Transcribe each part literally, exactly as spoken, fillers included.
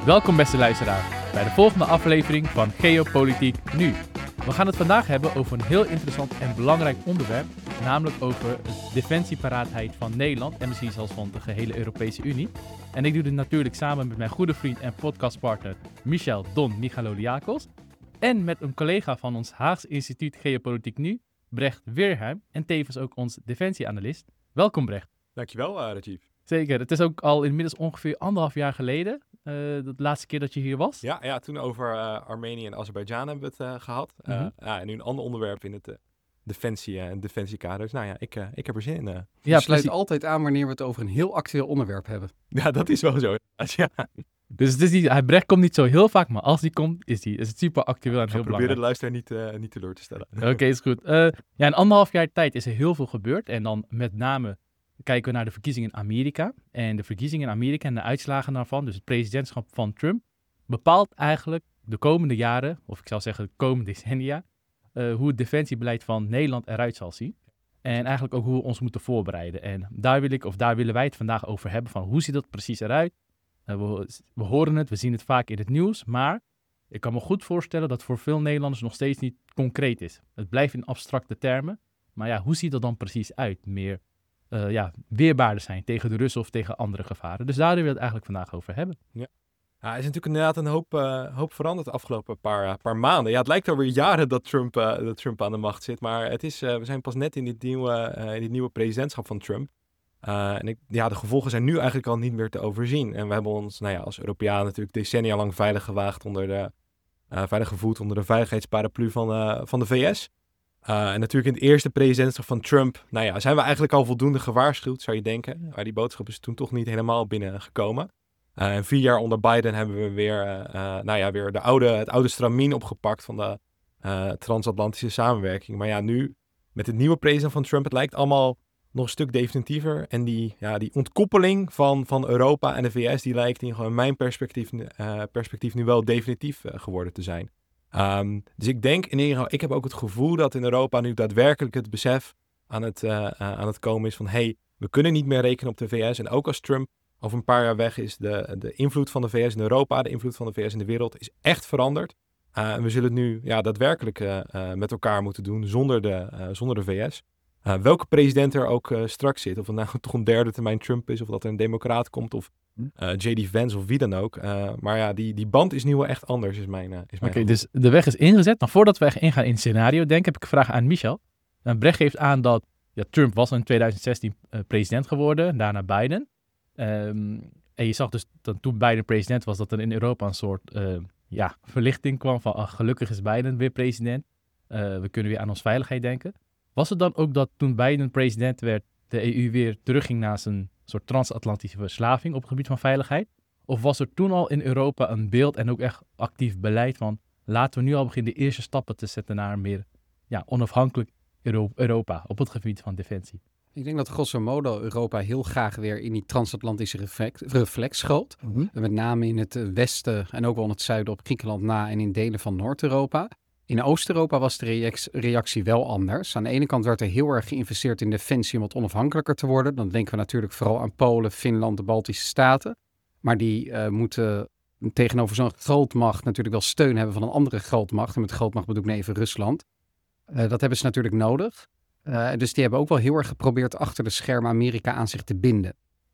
Welkom beste luisteraar bij de volgende aflevering van Geopolitiek Nu. We gaan het vandaag hebben over een heel interessant en belangrijk onderwerp, namelijk over de defensieparaatheid van Nederland en misschien zelfs van de gehele Europese Unie. En ik doe dit natuurlijk samen met mijn goede vriend en podcastpartner Michel Don Michaloliakos en met een collega van ons Haags Instituut Geopolitiek Nu, Brecht Weerheim, en tevens ook ons defensieanalist. Welkom Brecht. Dankjewel, uh, Rajiv. Zeker, het is ook al inmiddels ongeveer anderhalf jaar geleden, uh, de laatste keer dat je hier was. Ja, ja toen over uh, Armenië en Azerbeidzjan hebben we het uh, gehad. Uh, mm-hmm. ja, en nu een ander onderwerp in het uh, defensie- en uh, defensiekader. Dus nou ja, ik, uh, ik heb er zin in. Uh. Je ja, sluit altijd aan wanneer we het over een heel actueel onderwerp hebben. Ja, dat is wel zo. Ja. Dus het is niet, hij Brecht komt niet zo heel vaak, maar als hij komt, is, die, is het super actueel en heel belangrijk. Probeer de luisteraar niet, uh, niet teleur te stellen. Oké, okay, is goed. Uh, ja, in anderhalf jaar tijd is er heel veel gebeurd. En dan met name kijken we naar de verkiezingen in Amerika. En de verkiezingen in Amerika en de uitslagen daarvan, dus het presidentschap van Trump, bepaalt eigenlijk de komende jaren, of ik zou zeggen de komende decennia, uh, hoe het defensiebeleid van Nederland eruit zal zien. En eigenlijk ook hoe we ons moeten voorbereiden. En daar wil ik, of daar willen wij het vandaag over hebben, van hoe ziet dat precies eruit? Uh, we, we horen het, we zien het vaak in het nieuws, maar ik kan me goed voorstellen dat voor veel Nederlanders nog steeds niet concreet is. Het blijft in abstracte termen, maar ja, hoe ziet dat dan precies uit? Meer uh, ja, weerbaarder zijn tegen de Russen of tegen andere gevaren. Dus daar willen we het eigenlijk vandaag over hebben. Ja. Ja, er is natuurlijk inderdaad een hoop, uh, hoop veranderd de afgelopen paar, uh, paar maanden. Ja, het lijkt alweer jaren dat Trump, uh, dat Trump aan de macht zit, maar het is, uh, we zijn pas net in dit nieuwe, uh, in dit nieuwe presidentschap van Trump. Uh, en ik, ja, de gevolgen zijn nu eigenlijk al niet meer te overzien. En we hebben ons, nou ja, als Europeanen natuurlijk decennia lang veilig gewaagd onder de, uh, veilig gevoed onder de veiligheidsparaplu van, uh, van de V S. Uh, en natuurlijk in het eerste presidentschap van Trump, nou ja, zijn we eigenlijk al voldoende gewaarschuwd, zou je denken. Maar die boodschap is toen toch niet helemaal binnengekomen. Uh, en vier jaar onder Biden hebben we weer, uh, uh, nou ja, weer de oude, het oude stramien opgepakt van de uh, transatlantische samenwerking. Maar ja, nu met het nieuwe president van Trump, het lijkt allemaal nog een stuk definitiever. En die, ja, die ontkoppeling van, van Europa en de V S, die lijkt in gewoon mijn perspectief, uh, perspectief nu wel definitief uh, geworden te zijn. Um, dus ik denk in ieder geval, ik heb ook het gevoel dat in Europa nu daadwerkelijk het besef aan het, uh, uh, aan het komen is van, hey, we kunnen niet meer rekenen op de V S. En ook als Trump over een paar jaar weg is, de, de invloed van de V S in Europa, de invloed van de V S in de wereld is echt veranderd. Uh, en we zullen het nu ja, daadwerkelijk uh, uh, met elkaar moeten doen zonder de, uh, zonder de V S. Uh, welke president er ook uh, straks zit, of het nou toch een derde termijn Trump is, of dat er een democraat komt, of uh, J D Vance of wie dan ook. Uh, maar ja, die, die band is nu wel echt anders, is mijn uh, Oké, okay, dus de weg is ingezet. Maar voordat we echt ingaan in het scenario, denk heb ik een vraag aan Michel. Uh, Brecht geeft aan dat ja, Trump was in twintig zestien uh, president geworden, daarna Biden. Um, en je zag dus dat toen Biden president was, dat er in Europa een soort uh, ja, verlichting kwam van ach, gelukkig is Biden weer president. Uh, we kunnen weer aan ons veiligheid denken. Was het dan ook dat toen Biden president werd, de E U weer terugging naar zijn soort transatlantische verslaving op het gebied van veiligheid? Of was er toen al in Europa een beeld en ook echt actief beleid van laten we nu al beginnen de eerste stappen te zetten naar een meer ja, onafhankelijk Euro- Europa op het gebied van defensie? Ik denk dat grosso modo Europa heel graag weer in die transatlantische reflex, reflex schoot. Mm-hmm. Met name in het westen en ook wel in het zuiden op Griekenland na en in delen van Noord-Europa. In Oost-Europa was de reactie wel anders. Aan de ene kant werd er heel erg geïnvesteerd in defensie om wat onafhankelijker te worden. Dan denken we natuurlijk vooral aan Polen, Finland, de Baltische Staten. Maar die uh, moeten tegenover zo'n grootmacht natuurlijk wel steun hebben van een andere grootmacht. En met grootmacht bedoel ik even Rusland. Uh, dat hebben ze natuurlijk nodig. Uh, dus die hebben ook wel heel erg geprobeerd achter de schermen Amerika aan zich te binden.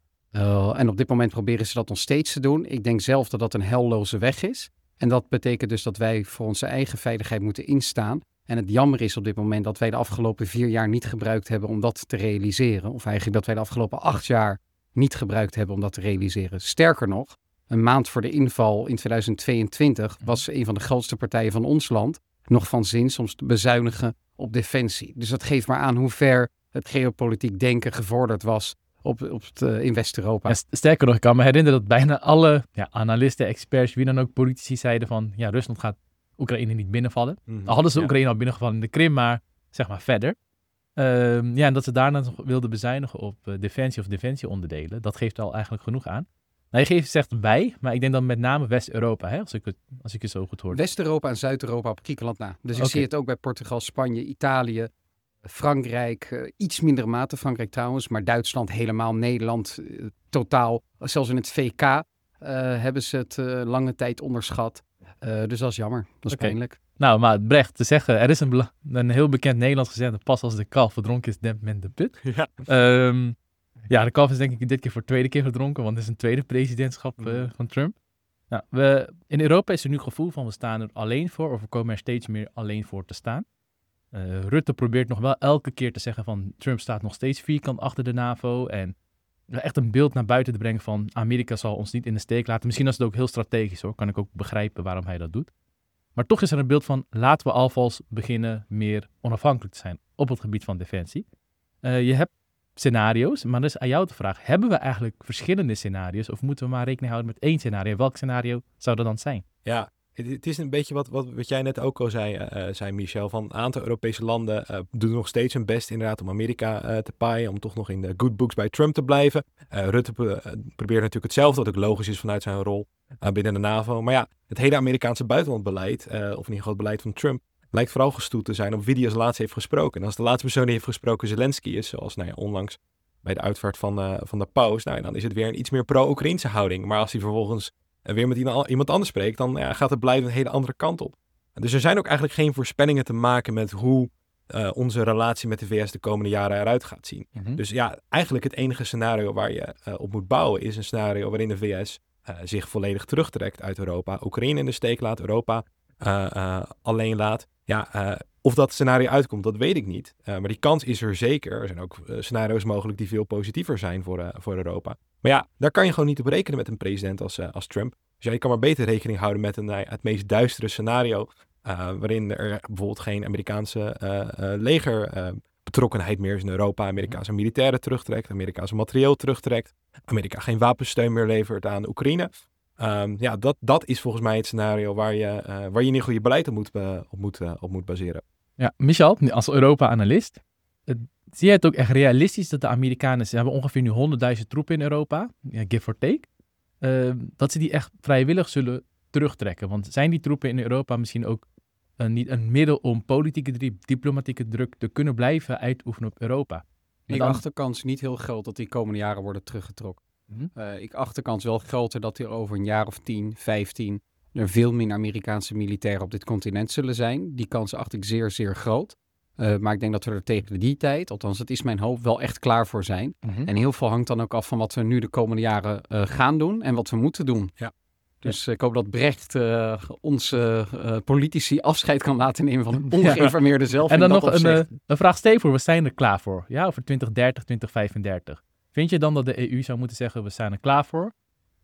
Uh, en op dit moment proberen ze dat nog steeds te doen. Ik denk zelf dat dat een helloze weg is. En dat betekent dus dat wij voor onze eigen veiligheid moeten instaan. En het jammer is op dit moment dat wij de afgelopen vier jaar niet gebruikt hebben om dat te realiseren. Of eigenlijk dat wij de afgelopen acht jaar niet gebruikt hebben om dat te realiseren. Sterker nog, een maand voor de inval in tweeduizend tweeëntwintig was een van de grootste partijen van ons land nog van zins om te bezuinigen op defensie. Dus dat geeft maar aan hoe ver het geopolitiek denken gevorderd was op, op het, uh, in West-Europa. Ja, sterker nog, ik kan me herinneren dat bijna alle ja, analisten, experts, wie dan ook, politici zeiden van ja, Rusland gaat Oekraïne niet binnenvallen. Mm-hmm. Al hadden ze ja. Oekraïne al binnengevallen in de Krim, maar zeg maar verder. Um, ja, en dat ze daarna nog wilden bezuinigen op uh, defensie of defensieonderdelen, dat geeft al eigenlijk genoeg aan. Nou, je geeft zegt bij, maar ik denk dan met name West-Europa, hè, als ik het, als ik het zo goed hoor. West-Europa en Zuid-Europa op Griekenland na. Dus ik okay. zie het ook bij Portugal, Spanje, Italië, Frankrijk, uh, iets minder mate Frankrijk trouwens, maar Duitsland helemaal, Nederland uh, totaal, zelfs in het V K. uh, hebben ze het uh, lange tijd onderschat. Uh, dus dat is jammer. Dat is okay. pijnlijk. Nou, maar Brecht, te zeggen, er is een, bela- een heel bekend Nederlands gezegde, pas als de kalf verdronken is, dempt men de put. Ja. Um, ja, de kalf is denk ik dit keer voor de tweede keer verdronken, want het is een tweede presidentschap uh, mm. van Trump. Nou, we, in Europa is er nu het gevoel van we staan er alleen voor, of we komen er steeds meer alleen voor te staan. Uh, Rutte probeert nog wel elke keer te zeggen van Trump staat nog steeds vierkant achter de NAVO en echt een beeld naar buiten te brengen van Amerika zal ons niet in de steek laten. Misschien is het ook heel strategisch hoor, kan ik ook begrijpen waarom hij dat doet. Maar toch is er een beeld van laten we alvast beginnen meer onafhankelijk te zijn op het gebied van defensie. Uh, je hebt scenario's, maar dat is aan jou de vraag, hebben we eigenlijk verschillende scenario's of moeten we maar rekening houden met één scenario? Welk scenario zou dat dan zijn? Ja, het, het is een beetje wat, wat, wat jij net ook al zei, uh, zei Michel, van een aantal Europese landen uh, doen nog steeds hun best inderdaad om Amerika uh, te paaien, om toch nog in de good books bij Trump te blijven. Uh, Rutte pro- uh, probeert natuurlijk hetzelfde, wat ook logisch is vanuit zijn rol uh, binnen de NAVO. Maar ja, het hele Amerikaanse buitenlandbeleid, uh, of in ieder geval het beleid van Trump, lijkt vooral gestoeld te zijn op wie die als laatste heeft gesproken. En als de laatste persoon die heeft gesproken Zelensky is, zoals nou ja, onlangs bij de uitvaart van, uh, van de paus, nou, dan is het weer een iets meer pro-Oekraïnse houding. Maar als hij vervolgens uh, weer met iemand anders spreekt, dan ja, gaat het beleid een hele andere kant op. Dus er zijn ook eigenlijk geen voorspellingen te maken met hoe uh, onze relatie met de V S de komende jaren eruit gaat zien. Mm-hmm. Dus ja, eigenlijk het enige scenario waar je uh, op moet bouwen is een scenario waarin de V S uh, zich volledig terugtrekt uit Europa, Oekraïne in de steek laat, Europa uh, uh, alleen laat. Ja, uh, of dat scenario uitkomt, dat weet ik niet. Uh, maar die kans is er zeker. Er zijn ook uh, scenario's mogelijk die veel positiever zijn voor, uh, voor Europa. Maar ja, daar kan je gewoon niet op rekenen met een president als, uh, als Trump. Dus ja, je kan maar beter rekening houden met een, uh, het meest duistere scenario. Uh, waarin er bijvoorbeeld geen Amerikaanse uh, uh, leger uh, betrokkenheid meer is in Europa. Amerikaanse militairen terugtrekt, Amerikaanse materieel terugtrekt. Amerika geen wapensteun meer levert aan Oekraïne. Um, ja, dat, dat is volgens mij het scenario waar je, uh, waar je in ieder geval je beleid op moet, uh, op moet, uh, op moet baseren. Ja, Michel, als Europa-analyst, uh, zie jij het ook echt realistisch dat de Amerikanen, ze hebben ongeveer nu honderdduizend troepen in Europa, ja, give or take, uh, dat ze die echt vrijwillig zullen terugtrekken? Want zijn die troepen in Europa misschien ook uh, niet een middel om politieke, diplomatieke druk te kunnen blijven uitoefenen op Europa? Ik dan... acht de kans niet heel groot dat die komende jaren worden teruggetrokken. Mm-hmm. Uh, ik acht de kans wel groter dat er over een jaar of tien, vijftien er veel minder Amerikaanse militairen op dit continent zullen zijn. Die kans acht ik zeer, zeer groot. Uh, maar ik denk dat we er tegen die tijd, althans het is mijn hoop, wel echt klaar voor zijn. Mm-hmm. En heel veel hangt dan ook af van wat we nu de komende jaren uh, gaan doen en wat we moeten doen. Ja. Dus uh, ik hoop dat Brecht uh, onze uh, politici afscheid kan laten nemen van het ongeïnformeerde zelf. En dan nog een, een vraag Steven, we zijn er klaar voor. Ja, over twintig dertig, twintig vijfendertig. Vind je dan dat de E U zou moeten zeggen, we zijn er klaar voor?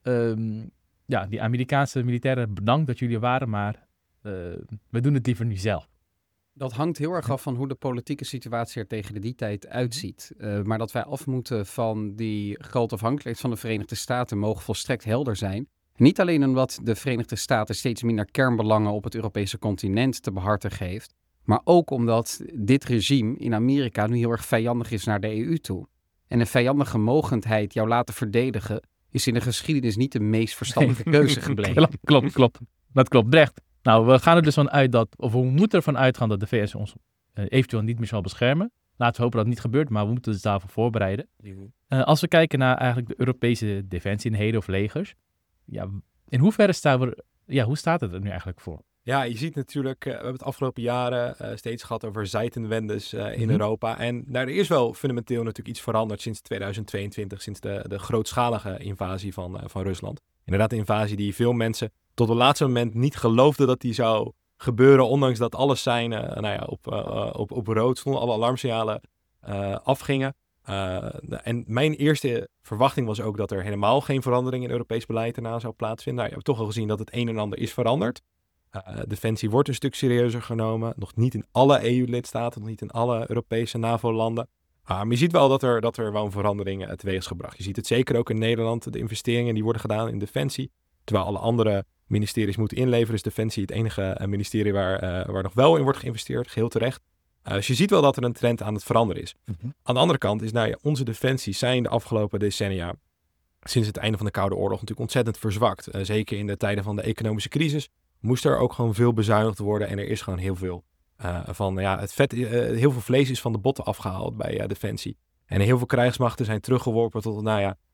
Um, ja, die Amerikaanse militairen, bedankt dat jullie er waren, maar uh, we doen het liever nu zelf. Dat hangt heel erg af van hoe de politieke situatie er tegen die tijd uitziet. Uh, maar dat wij af moeten van die grote afhankelijkheid van de Verenigde Staten mogen volstrekt helder zijn. Niet alleen omdat de Verenigde Staten steeds minder kernbelangen op het Europese continent te behartigen heeft, maar ook omdat dit regime in Amerika nu heel erg vijandig is naar de E U toe. En een vijandige mogendheid jou laten verdedigen is in de geschiedenis niet de meest verstandige keuze gebleken. klopt, klopt, klopt. Dat klopt, Brecht. Nou, we gaan er dus van uit dat, of we moeten ervan uitgaan dat de V S ons uh, eventueel niet meer zal beschermen. Laten we hopen dat het niet gebeurt, maar we moeten ons daarvoor voorbereiden. Uh, als we kijken naar eigenlijk de Europese defensieeenheden of legers, ja, in hoeverre staan we, ja, hoe staat het er nu eigenlijk voor? Ja, je ziet natuurlijk, uh, we hebben het afgelopen jaren uh, steeds gehad over Zeitenwendes uh, in mm-hmm. Europa. En nou, er is wel fundamenteel natuurlijk iets veranderd sinds tweeduizend tweeëntwintig, sinds de, de grootschalige invasie van, uh, van Rusland. Inderdaad, de invasie die veel mensen tot het laatste moment niet geloofden dat die zou gebeuren, ondanks dat alles zijn, uh, nou ja, op, uh, op, op rood stonden, alle alarmsignalen uh, afgingen. Uh, en mijn eerste verwachting was ook dat er helemaal geen verandering in Europees beleid daarna zou plaatsvinden. Nou, je hebt toch al gezien dat het een en ander is veranderd. Uh, defensie wordt een stuk serieuzer genomen. Nog niet in alle E U-lidstaten, nog niet in alle Europese NAVO-landen. Uh, maar je ziet wel dat er, dat er wel een verandering uh, teweeg is gebracht. Je ziet het zeker ook in Nederland, de investeringen die worden gedaan in defensie. Terwijl alle andere ministeries moeten inleveren, is defensie het enige uh, ministerie waar, uh, waar nog wel in wordt geïnvesteerd, geheel terecht. Uh, dus je ziet wel dat er een trend aan het veranderen is. Mm-hmm. Aan de andere kant is, nou ja, onze defensies zijn de afgelopen decennia, sinds het einde van de Koude Oorlog, natuurlijk ontzettend verzwakt. Uh, zeker in de tijden van de economische crisis moest er ook gewoon veel bezuinigd worden. En er is gewoon heel veel uh, van, ja, het vet, uh, heel veel vlees is van de botten afgehaald bij uh, defensie. En heel veel krijgsmachten zijn teruggeworpen tot, nou ja,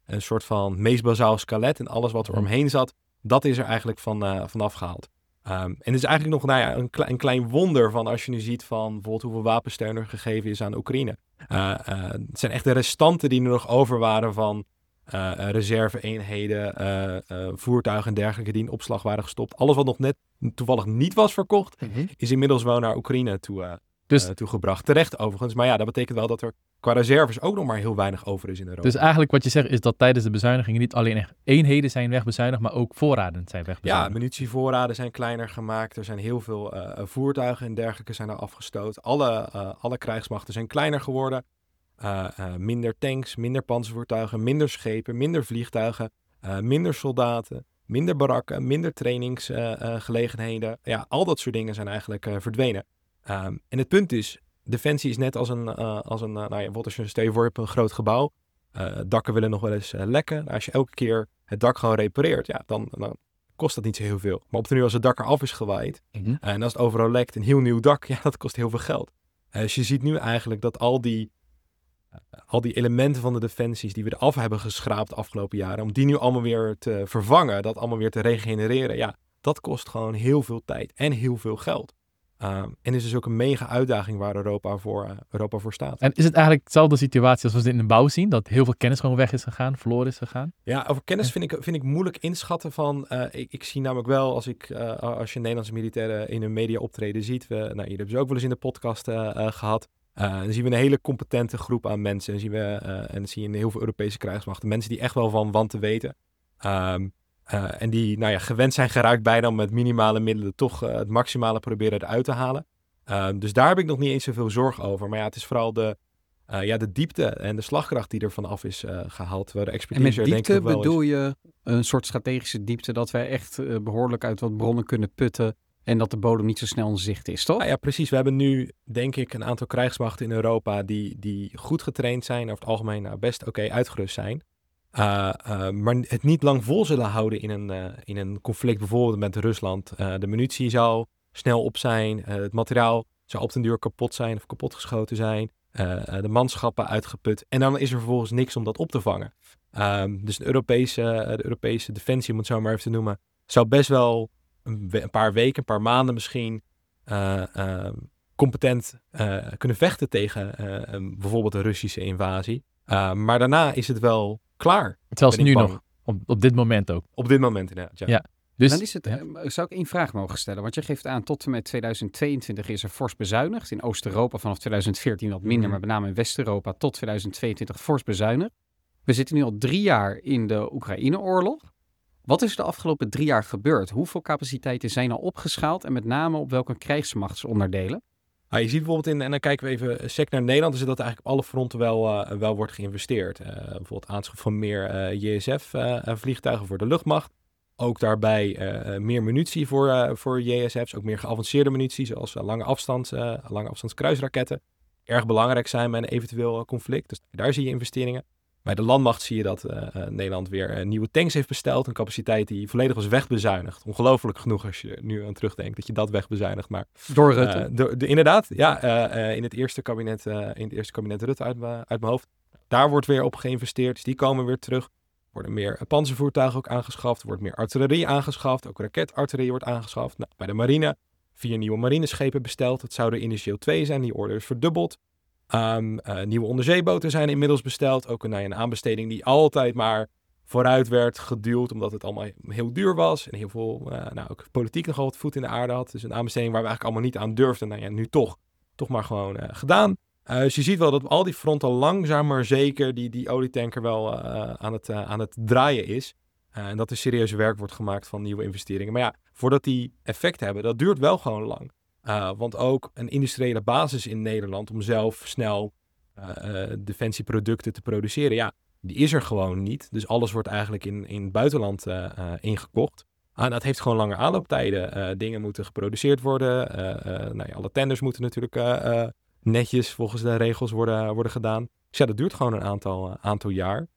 een soort van meest bazaal skelet en alles wat er omheen zat, dat is er eigenlijk van, uh, vanaf gehaald. Um, en het is eigenlijk nog nou ja, een, kle- een klein wonder van als je nu ziet van bijvoorbeeld hoeveel wapensteun er gegeven is aan Oekraïne. Uh, uh, het zijn echt de restanten die er nog over waren van uh, uh, reserve-eenheden, uh, uh, voertuigen en dergelijke die in opslag waren gestopt. Alles wat nog net toevallig niet was verkocht, Mm-hmm. is inmiddels wel naar Oekraïne toe, uh, Dus, uh, toegebracht. Terecht overigens, maar ja, dat betekent wel dat er qua reserves ook nog maar heel weinig over is in Europa. dus eigenlijk wat je zegt is dat tijdens de bezuinigingen niet alleen echt eenheden zijn wegbezuinigd, maar ook voorraden zijn Ja, wegbezuinigd. munitievoorraden zijn kleiner gemaakt. Er zijn heel veel uh, voertuigen en dergelijke zijn er afgestoten. Alle, uh, alle krijgsmachten zijn kleiner geworden. Uh, uh, minder tanks, minder panzervoertuigen, minder schepen, minder vliegtuigen, uh, minder soldaten, minder barakken, minder trainingsgelegenheden. Uh, uh, ja, al dat soort dingen zijn eigenlijk uh, verdwenen. Um, en het punt is, defensie is net als een, uh, als een uh, nou ja, wat als je stel je voor, je hebt een groot gebouw. Uh, dakken willen nog wel eens uh, lekken. Nou, als je elke keer het dak gewoon repareert, ja, dan, dan kost dat niet zo heel veel. Maar op de nu als het dak eraf is gewaaid Mm-hmm. uh, en als het overal lekt, een heel nieuw dak, ja, dat kost heel veel geld. Uh, dus je ziet nu eigenlijk dat al die, uh, al die elementen van de defensies die we eraf hebben geschraapt de afgelopen jaren, om die nu allemaal weer te vervangen, dat allemaal weer te regenereren, ja, dat kost gewoon heel veel tijd en heel veel geld. Um, en is dus ook een mega uitdaging waar Europa voor, uh, Europa voor staat. En is het eigenlijk dezelfde situatie als we het in de bouw zien? Dat heel veel kennis gewoon weg is gegaan, verloren is gegaan? Ja, over kennis vind ik, vind ik moeilijk inschatten van... Uh, ik, ik zie namelijk wel, als, ik, uh, als je Nederlandse militairen in hun media optreden ziet... We, nou, hier hebben ze ook wel eens in de podcast uh, uh, gehad. Uh, dan zien we een hele competente groep aan mensen. En, zien we, uh, en dan zie je in heel veel Europese krijgsmachten mensen die echt wel van wanten weten. Um, Uh, en die nou ja, gewend zijn geraakt bijna om met minimale middelen toch uh, het maximale proberen eruit te halen. Uh, dus daar heb ik nog niet eens zoveel zorg over. Maar ja, het is vooral de, uh, ja, de diepte en de slagkracht die er vanaf is uh, gehaald. Waar de En expertise met er denk ik diepte wel bedoel is. je een soort strategische diepte dat wij echt uh, behoorlijk uit wat bronnen kunnen putten en dat de bodem niet zo snel in zicht is, toch? Ah, ja, precies. We hebben nu, denk ik, een aantal krijgsmachten in Europa die, die goed getraind zijn. Over het algemeen nou, best oké okay, uitgerust zijn. Uh, uh, maar het niet lang vol zullen houden in een, uh, in een conflict bijvoorbeeld met Rusland. Uh, de munitie zou snel op zijn. Uh, het materiaal zou op den duur kapot zijn of kapotgeschoten zijn. Uh, uh, de manschappen uitgeput. En dan is er vervolgens niks om dat op te vangen. Um, dus de Europese, uh, de Europese defensie, om het zo maar even te noemen, zou best wel een, we- een paar weken, een paar maanden misschien uh, uh, competent uh, kunnen vechten tegen uh, um, bijvoorbeeld de Russische invasie. Uh, maar daarna is het wel klaar. Zelfs Ben ik nu bang. nog, op, op dit moment ook. Op dit moment inderdaad, ja. Ja. Dus, Dan is het, ja. uh, zou ik één vraag mogen stellen? Want je geeft aan, tot en met tweeduizend tweeëntwintig is er fors bezuinigd. In Oost-Europa vanaf tweeduizend veertien wat minder, Mhm. maar met name in West-Europa tot tweeduizend tweeëntwintig fors bezuinigd. We zitten nu al drie jaar in de Oekraïne-oorlog. Wat is er de afgelopen drie jaar gebeurd? Hoeveel capaciteiten zijn al opgeschaald en met name op welke krijgsmachtsonderdelen? Ah, je ziet bijvoorbeeld in, en dan kijken we even sec naar Nederland, is dat eigenlijk op alle fronten wel, uh, wel wordt geïnvesteerd. Uh, bijvoorbeeld aanschaf van meer uh, J S F-vliegtuigen uh, voor de luchtmacht. Ook daarbij uh, meer munitie voor, uh, voor J S F's, ook meer geavanceerde munitie, zoals uh, lange, afstands, uh, lange afstands kruisraketten. Erg belangrijk zijn bij een eventueel uh, conflict, dus daar zie je investeringen. Bij de landmacht zie je dat uh, uh, Nederland weer uh, nieuwe tanks heeft besteld. Een capaciteit die volledig was wegbezuinigd. Ongelooflijk genoeg als je nu aan terugdenkt dat je dat wegbezuinigt. Maar Door Rutte. uh, de, de, inderdaad, ja, uh, uh, in, het eerste kabinet, uh, in het eerste kabinet Rutte uit, uh, uit mijn hoofd. Daar wordt weer op geïnvesteerd. Dus die komen weer terug. Er worden meer panzervoertuigen ook aangeschaft. Er wordt meer artillerie aangeschaft. Ook raketartillerie wordt aangeschaft. Nou, bij de marine, vier nieuwe marineschepen besteld. Het zouden er initieel twee zijn. Die orde is verdubbeld. Um, uh, nieuwe onderzeeboten zijn inmiddels besteld. Ook een, nou ja, een aanbesteding die altijd maar vooruit werd geduwd, omdat het allemaal heel duur was. En heel veel, uh, nou ook politiek nogal wat voet in de aarde had. Dus een aanbesteding waar we eigenlijk allemaal niet aan durfden. Nou ja, nu toch, toch maar gewoon uh, gedaan. Uh, dus je ziet wel dat op al die fronten langzaam maar zeker die, die olietanker wel uh, aan, het, uh, aan het draaien is. Uh, en dat er serieus werk wordt gemaakt van nieuwe investeringen. Maar ja, voordat die effect hebben, dat duurt wel gewoon lang. Uh, want ook een industriële basis in Nederland om zelf snel uh, uh, defensieproducten te produceren, ja, die is er gewoon niet. Dus alles wordt eigenlijk in, in het buitenland uh, uh, ingekocht. Ah, en dat heeft gewoon lange aanlooptijden. Uh, dingen moeten geproduceerd worden. Uh, uh, nou ja, alle tenders moeten natuurlijk uh, uh, netjes volgens de regels worden, worden gedaan. Dus ja, dat duurt gewoon een aantal, uh, aantal jaar.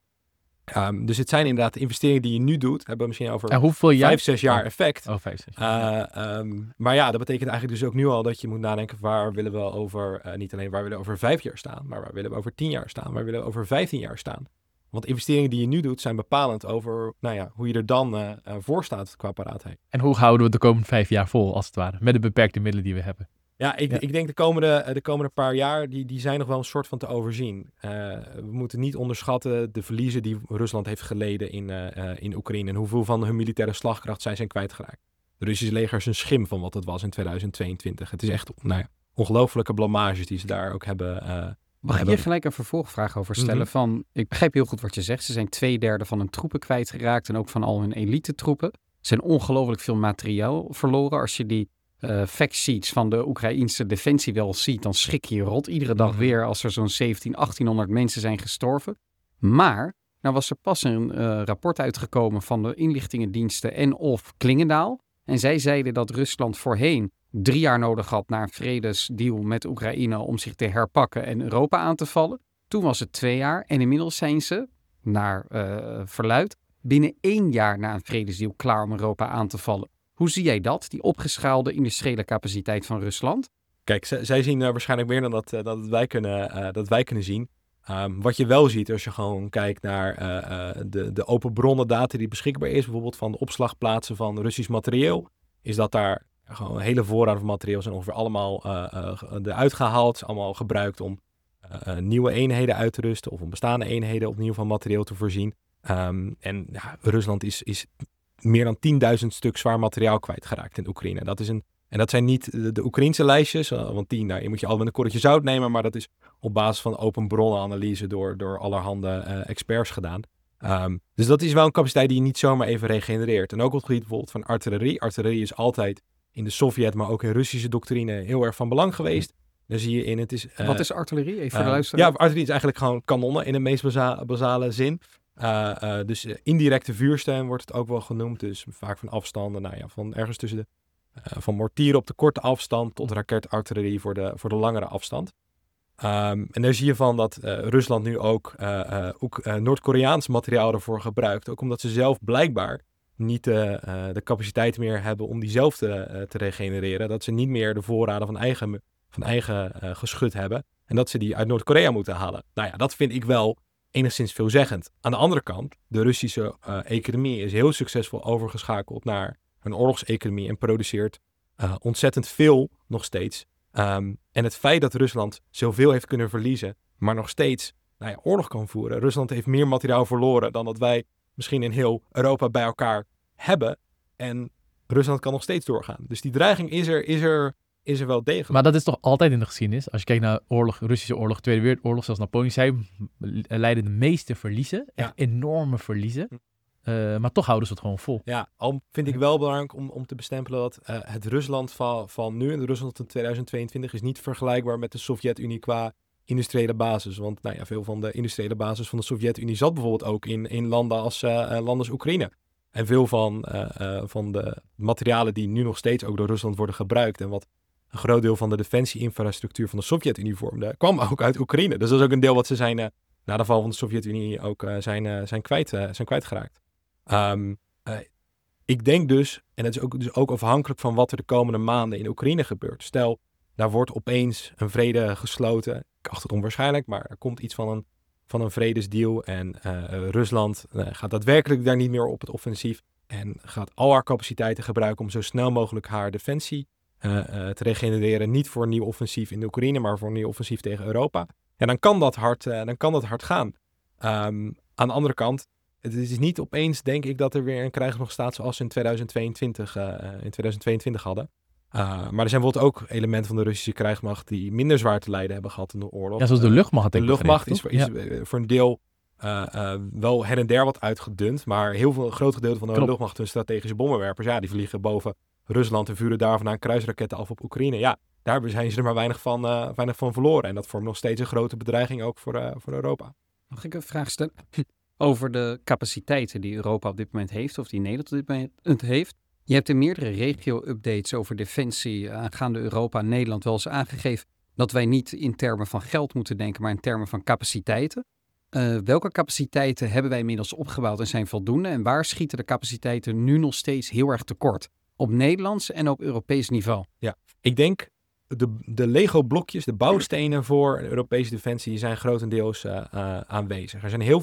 Um, dus het zijn inderdaad de investeringen die je nu doet, hebben we misschien over En hoeveel jaar? vijf, zes jaar Oh. effect. Oh, vijf, zes jaar. Uh, um, maar ja, dat betekent eigenlijk dus ook nu al dat je moet nadenken, waar willen we over, uh, niet alleen waar willen we over vijf jaar staan, maar waar willen we over tien jaar staan, waar willen we over vijftien jaar staan. Want investeringen die je nu doet zijn bepalend over nou ja, hoe je er dan uh, uh, voor staat qua paraatheid. En hoe houden we het de komende vijf jaar vol, als het ware? Met de beperkte middelen die we hebben. Ja, ik, Ja. ik denk de komende, de komende paar jaar, die, die zijn nog wel een soort van te overzien. Uh, we moeten niet onderschatten de verliezen die Rusland heeft geleden in, uh, uh, in Oekraïne. En hoeveel van hun militaire slagkracht zij zijn kwijtgeraakt. Het Russische leger is een schim van wat het was in tweeduizend tweeëntwintig. Het is echt nou ja, ongelofelijke blamages die ze daar ook hebben. Uh, Mag ik hebben. hier gelijk een vervolgvraag over stellen? Mm-hmm. Van, ik begrijp heel goed wat je zegt. Ze zijn twee derde van hun troepen kwijtgeraakt en ook van al hun elite troepen. Er zijn ongelooflijk veel materiaal verloren. Als je die uh, fact sheets van de Oekraïnse defensie wel ziet, dan schrik je je rot. Iedere dag Mm-hmm. weer als er zo'n zeventien, achttienhonderd mensen zijn gestorven. Maar, nou was er pas een uh, rapport uitgekomen van de inlichtingendiensten en of Klingendaal. En zij zeiden dat Rusland voorheen drie jaar nodig had naar een vredesdeal met Oekraïne om zich te herpakken en Europa aan te vallen. Toen was het twee jaar en inmiddels zijn ze, naar uh, verluidt, binnen één jaar na een vredesdeal klaar om Europa aan te vallen. Hoe zie jij dat, die opgeschaalde industriële capaciteit van Rusland? Kijk, z- zij zien uh, waarschijnlijk meer dan dat, uh, dat, wij kunnen, uh, dat wij kunnen zien. Um, wat je wel ziet als je gewoon kijkt naar uh, uh, de, de open bronnen data die beschikbaar is, bijvoorbeeld van de opslagplaatsen van Russisch materieel, is dat daar gewoon een hele voorraad van materieel zijn ongeveer allemaal uh, uh, eruit gehaald, allemaal gebruikt om uh, uh, nieuwe eenheden uit te rusten of om bestaande eenheden opnieuw van materieel te voorzien. Um, en ja, Rusland is, is meer dan tienduizend stuk zwaar materiaal kwijtgeraakt in Oekraïne. Dat is een En dat zijn niet de, de Oekraïnse lijstjes, uh, want die nou, je moet je altijd met een korreltje zout nemen, maar dat is op basis van open bronnenanalyse door, door allerhande uh, experts gedaan. Um, dus dat is wel een capaciteit die je niet zomaar even regenereert. En ook op het gebied bijvoorbeeld van artillerie. Artillerie is altijd in de Sovjet, maar ook in Russische doctrine heel erg van belang geweest. Daar zie je in, het is... Uh, Wat is artillerie? Even voor uh, de luisteraar. Ja, artillerie is eigenlijk gewoon kanonnen in de meest baza- basale zin. Uh, uh, dus uh, indirecte vuursteun wordt het ook wel genoemd. Dus vaak van afstanden, nou ja, van ergens tussen de... Uh, van mortieren op de korte afstand tot raketartillerie voor de, voor de langere afstand. Um, en daar zie je van dat uh, Rusland nu ook, uh, uh, ook uh, Noord-Koreaans materiaal ervoor gebruikt. Ook omdat ze zelf blijkbaar niet uh, uh, de capaciteit meer hebben om die zelf te, uh, te regenereren. Dat ze niet meer de voorraden van eigen, van eigen uh, geschut hebben. En dat ze die uit Noord-Korea moeten halen. Nou ja, dat vind ik wel enigszins veelzeggend. Aan de andere kant, de Russische uh, economie is heel succesvol overgeschakeld naar een oorlogseconomie en produceert uh, ontzettend veel nog steeds. Um, en het feit dat Rusland zoveel heeft kunnen verliezen, maar nog steeds nou ja, oorlog kan voeren. Rusland heeft meer materiaal verloren dan dat wij misschien in heel Europa bij elkaar hebben. En Rusland kan nog steeds doorgaan. Dus die dreiging is er, is er, is er wel degelijk. Maar dat is toch altijd in de geschiedenis? Als je kijkt naar oorlog, Russische oorlog, Tweede Wereldoorlog, zoals Napoleon zei, leiden de meeste verliezen. Echt ja. enorme verliezen. Uh, maar toch houden ze het gewoon vol. Ja, al vind ik wel belangrijk om, om te bestempelen dat uh, het Rusland van, van nu en de Rusland van tweeduizend tweeëntwintig is niet vergelijkbaar met de Sovjet-Unie qua industriële basis. Want nou ja, veel van de industriële basis van de Sovjet-Unie zat bijvoorbeeld ook in, in landen als uh, landen als Oekraïne. En veel van, uh, uh, van de materialen die nu nog steeds ook door Rusland worden gebruikt en wat een groot deel van de defensie-infrastructuur van de Sovjet-Unie vormde, kwam ook uit Oekraïne. Dus dat is ook een deel wat ze zijn uh, na de val van de Sovjet-Unie ook uh, zijn, uh, zijn, kwijt, uh, zijn kwijtgeraakt. Um, uh, ik denk dus, en het is ook, dus ook afhankelijk van wat er de komende maanden in Oekraïne gebeurt. Stel, daar wordt opeens een vrede gesloten. Ik acht het onwaarschijnlijk, maar er komt iets van een, van een vredesdeal. En uh, uh, Rusland uh, gaat daadwerkelijk daar niet meer op het offensief. En gaat al haar capaciteiten gebruiken om zo snel mogelijk haar defensie uh, uh, te regenereren. Niet voor een nieuw offensief in de Oekraïne, maar voor een nieuw offensief tegen Europa. Ja, dan kan dat hard, uh, dan kan dat hard gaan. Um, aan de andere kant, het is niet opeens, denk ik, dat er weer een krijgsmacht staat zoals we in tweeduizend tweeëntwintig, uh, in tweeduizend tweeëntwintig hadden. Uh, maar er zijn bijvoorbeeld ook elementen van de Russische krijgsmacht die minder zwaar te lijden hebben gehad in de oorlog. Ja, zoals de luchtmacht. De luchtmacht is, is ja. voor een deel uh, uh, wel her en der wat uitgedund. Maar heel veel, een groot gedeelte van de Klopt. luchtmacht, hun strategische bommenwerpers, ja, die vliegen boven Rusland en vuren daar vandaan kruisraketten af op Oekraïne. Ja, daar zijn ze er maar weinig van, uh, weinig van verloren. En dat vormt nog steeds een grote bedreiging ook voor, uh, voor Europa. Mag ik een vraag stellen over de capaciteiten die Europa op dit moment heeft, of die Nederland op dit moment heeft? Je hebt in meerdere regio-updates over defensie aangaande Europa en Nederland wel eens aangegeven dat wij niet in termen van geld moeten denken, maar in termen van capaciteiten. Uh, welke capaciteiten hebben wij inmiddels opgebouwd en zijn voldoende? En waar schieten de capaciteiten nu nog steeds heel erg tekort? Op Nederlands en op Europees niveau. Ja, ik denk de, de Lego-blokjes, de bouwstenen voor Europese defensie zijn grotendeels uh, uh, aanwezig. Er zijn heel veel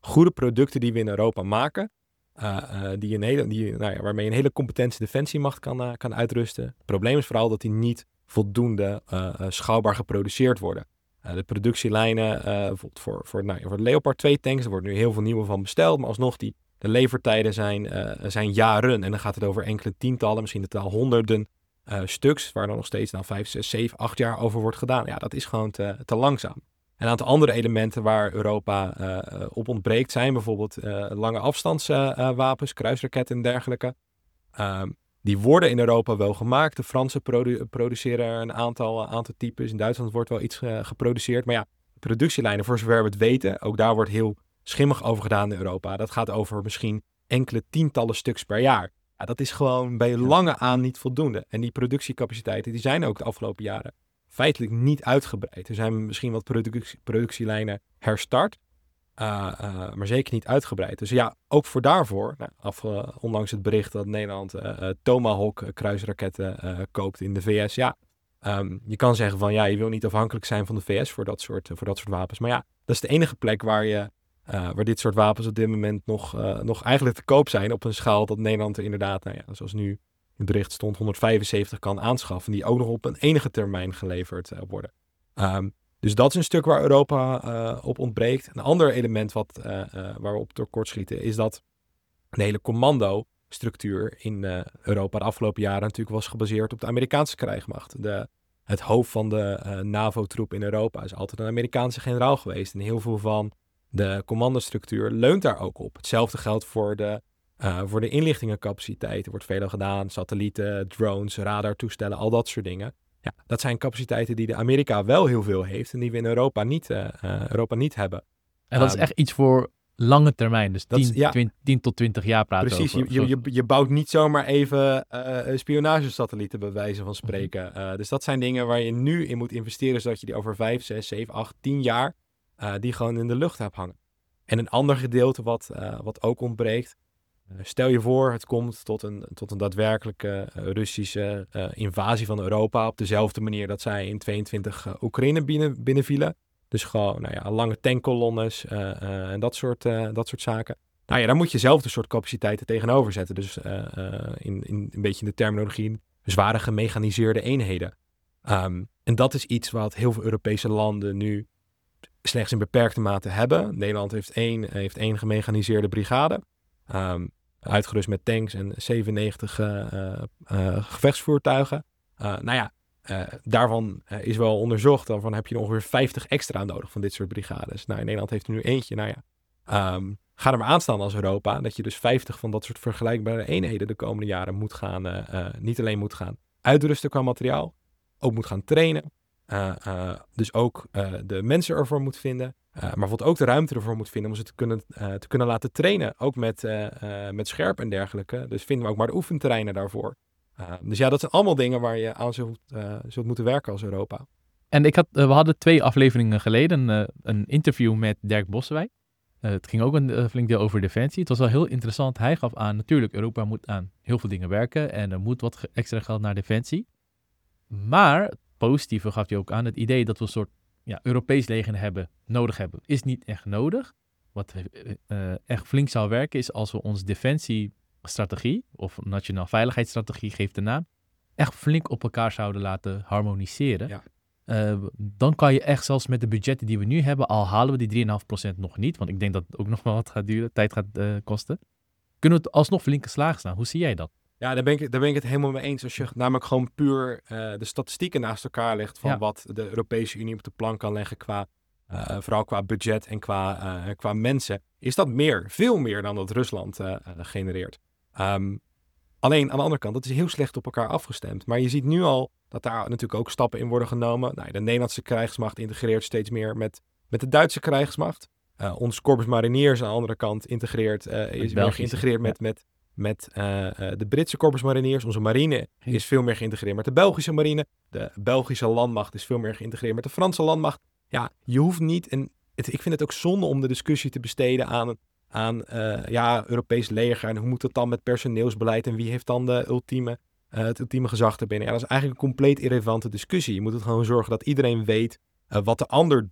goede producten die we in Europa maken, uh, uh, die een hele, die, nou ja, waarmee een hele competente defensiemacht kan, uh, kan uitrusten. Het probleem is vooral dat die niet voldoende uh, uh, schaalbaar geproduceerd worden. Uh, de productielijnen, uh, bijvoorbeeld voor, voor, nou, voor de Leopard twee tanks, er wordt nu heel veel nieuwe van besteld, maar alsnog die de levertijden zijn, uh, zijn jaren. En dan gaat het over enkele tientallen, misschien totaal honderden uh, stuks, waar dan nog steeds nou vijf, zes, zeven, acht jaar over wordt gedaan. Ja, dat is gewoon te, te langzaam. Een aantal andere elementen waar Europa uh, op ontbreekt zijn bijvoorbeeld uh, lange afstandswapens, uh, kruisraketten en dergelijke. Um, die worden in Europa wel gemaakt. De Fransen produ- produceren er een aantal, aantal types. In Duitsland wordt wel iets uh, geproduceerd. Maar ja, productielijnen, voor zover we het weten, ook daar wordt heel schimmig over gedaan in Europa. Dat gaat over misschien enkele tientallen stuks per jaar. Ja, dat is gewoon bij lange aan niet voldoende. En die productiecapaciteiten die zijn ook de afgelopen jaren feitelijk niet uitgebreid. Er zijn misschien wat productie, productielijnen herstart, uh, uh, maar zeker niet uitgebreid. Dus ja, ook voor daarvoor, nou, af, uh, ondanks het bericht dat Nederland uh, uh, Tomahawk uh, kruisraketten uh, koopt in de V S, ja, um, je kan zeggen van ja, je wil niet afhankelijk zijn van de V S voor dat soort, uh, voor dat soort wapens. Maar ja, dat is de enige plek waar je Uh, waar dit soort wapens op dit moment nog, uh, nog eigenlijk te koop zijn op een schaal dat Nederland er inderdaad, nou ja, zoals nu in het bericht stond, honderdvijfenzeventig kan aanschaffen, die ook nog op een enige termijn geleverd uh, worden. Um, dus dat is een stuk waar Europa uh, op ontbreekt. Een ander element wat, uh, uh, waar we op tekortschieten is dat de hele commandostructuur in uh, Europa de afgelopen jaren natuurlijk was gebaseerd op de Amerikaanse krijgsmacht. De, het hoofd van de uh, NAVO-troep in Europa is altijd een Amerikaanse generaal geweest en heel veel van de commandostructuur leunt daar ook op. Hetzelfde geldt voor de, uh, voor de inlichtingencapaciteit. Er wordt veel gedaan, satellieten, drones, radartoestellen, al dat soort dingen. Ja, dat zijn capaciteiten die de Amerika wel heel veel heeft en die we in Europa niet, uh, uh, Europa niet hebben. En dat um, is echt iets voor lange termijn, dus tien, ja, twintig, tien tot twintig jaar praten precies, over. Precies, je, je, je bouwt niet zomaar even uh, spionagesatellieten bij wijze van spreken. Uh, dus dat zijn dingen waar je nu in moet investeren, zodat je die over vijf, zes, zeven, acht, tien jaar Uh, die gewoon in de lucht hebt hangen. En een ander gedeelte wat, uh, wat ook ontbreekt. Uh, stel je voor, het komt tot een, tot een daadwerkelijke uh, Russische uh, invasie van Europa. Op dezelfde manier dat zij in tweeëntwintig uh, Oekraïne binnen, binnenvielen. Dus gewoon nou ja, lange tankkolonnes uh, uh, en dat soort, uh, dat soort zaken. Nou ja, daar moet je zelf een soort capaciteiten tegenover zetten. Dus uh, uh, in, in een beetje in de terminologie zware gemechaniseerde eenheden. Um, en dat is iets wat heel veel Europese landen nu slechts in beperkte mate hebben. Nederland heeft één, heeft één gemechaniseerde brigade. Um, uitgerust met tanks en zevenennegentig uh, uh, uh, gevechtsvoertuigen. Uh, nou ja, uh, daarvan uh, is wel onderzocht. Daarvan heb je ongeveer vijftig extra nodig van dit soort brigades. Nou, in Nederland heeft er nu eentje. Nou ja, um, ga er maar aan staan als Europa. Dat je dus vijftig van dat soort vergelijkbare eenheden de komende jaren moet gaan. Uh, uh, niet alleen moet gaan uitrusten qua materiaal. Ook moet gaan trainen. Uh, uh, dus ook uh, de mensen ervoor moet vinden. Uh, maar bijvoorbeeld ook de ruimte ervoor moet vinden om ze te kunnen, uh, te kunnen laten trainen. Ook met, uh, uh, met scherp en dergelijke. Dus vinden we ook maar de oefenterreinen daarvoor. Uh, dus ja, dat zijn allemaal dingen waar je aan zult, uh, zult moeten werken als Europa. En ik had, uh, we hadden twee afleveringen geleden uh, een interview met Dirk Boswijk. Uh, het ging ook een uh, flink deel over defensie. Het was wel heel interessant. Hij gaf aan, natuurlijk, Europa moet aan heel veel dingen werken. En er moet wat extra geld naar defensie. Maar positieve gaf hij ook aan. Het idee dat we een soort ja, Europees leger hebben, nodig hebben, is niet echt nodig. Wat uh, echt flink zou werken is als we ons defensiestrategie, of nationaal veiligheidsstrategie, geeft de naam, echt flink op elkaar zouden laten harmoniseren. Ja. Uh, dan kan je echt zelfs met de budgetten die we nu hebben, al halen we die drie komma vijf procent nog niet, want ik denk dat het ook nog wel wat gaat duren, tijd gaat uh, kosten, kunnen we het alsnog flinke slagen staan. Hoe zie jij dat? Ja, daar ben, ik, daar ben ik het helemaal mee eens. Als je namelijk gewoon puur uh, de statistieken naast elkaar legt van ja. wat de Europese Unie op de plank kan leggen qua, uh, vooral qua budget en qua, uh, qua mensen, is dat meer, veel meer dan dat Rusland uh, uh, genereert. Um, alleen aan de andere kant, dat is heel slecht op elkaar afgestemd. Maar je ziet nu al dat daar natuurlijk ook stappen in worden genomen. Nou, de Nederlandse krijgsmacht integreert steeds meer met, met de Duitse krijgsmacht. Uh, ons Corpus Mariniers aan de andere kant integreert, uh, is meer geïntegreerd met... Ja. met Met uh, uh, de Britse Corpus Mariniers. Onze marine is veel meer geïntegreerd met de Belgische marine. De Belgische landmacht is veel meer geïntegreerd met de Franse landmacht. Ja, je hoeft niet... En het, ik vind het ook zonde om de discussie te besteden aan, aan uh, ja, Europees leger. En hoe moet het dan met personeelsbeleid? En wie heeft dan de ultieme, uh, het ultieme gezag te binnen? Ja, dat is eigenlijk een compleet irrelevante discussie. Je moet het gewoon zorgen dat iedereen weet uh, wat de ander doet.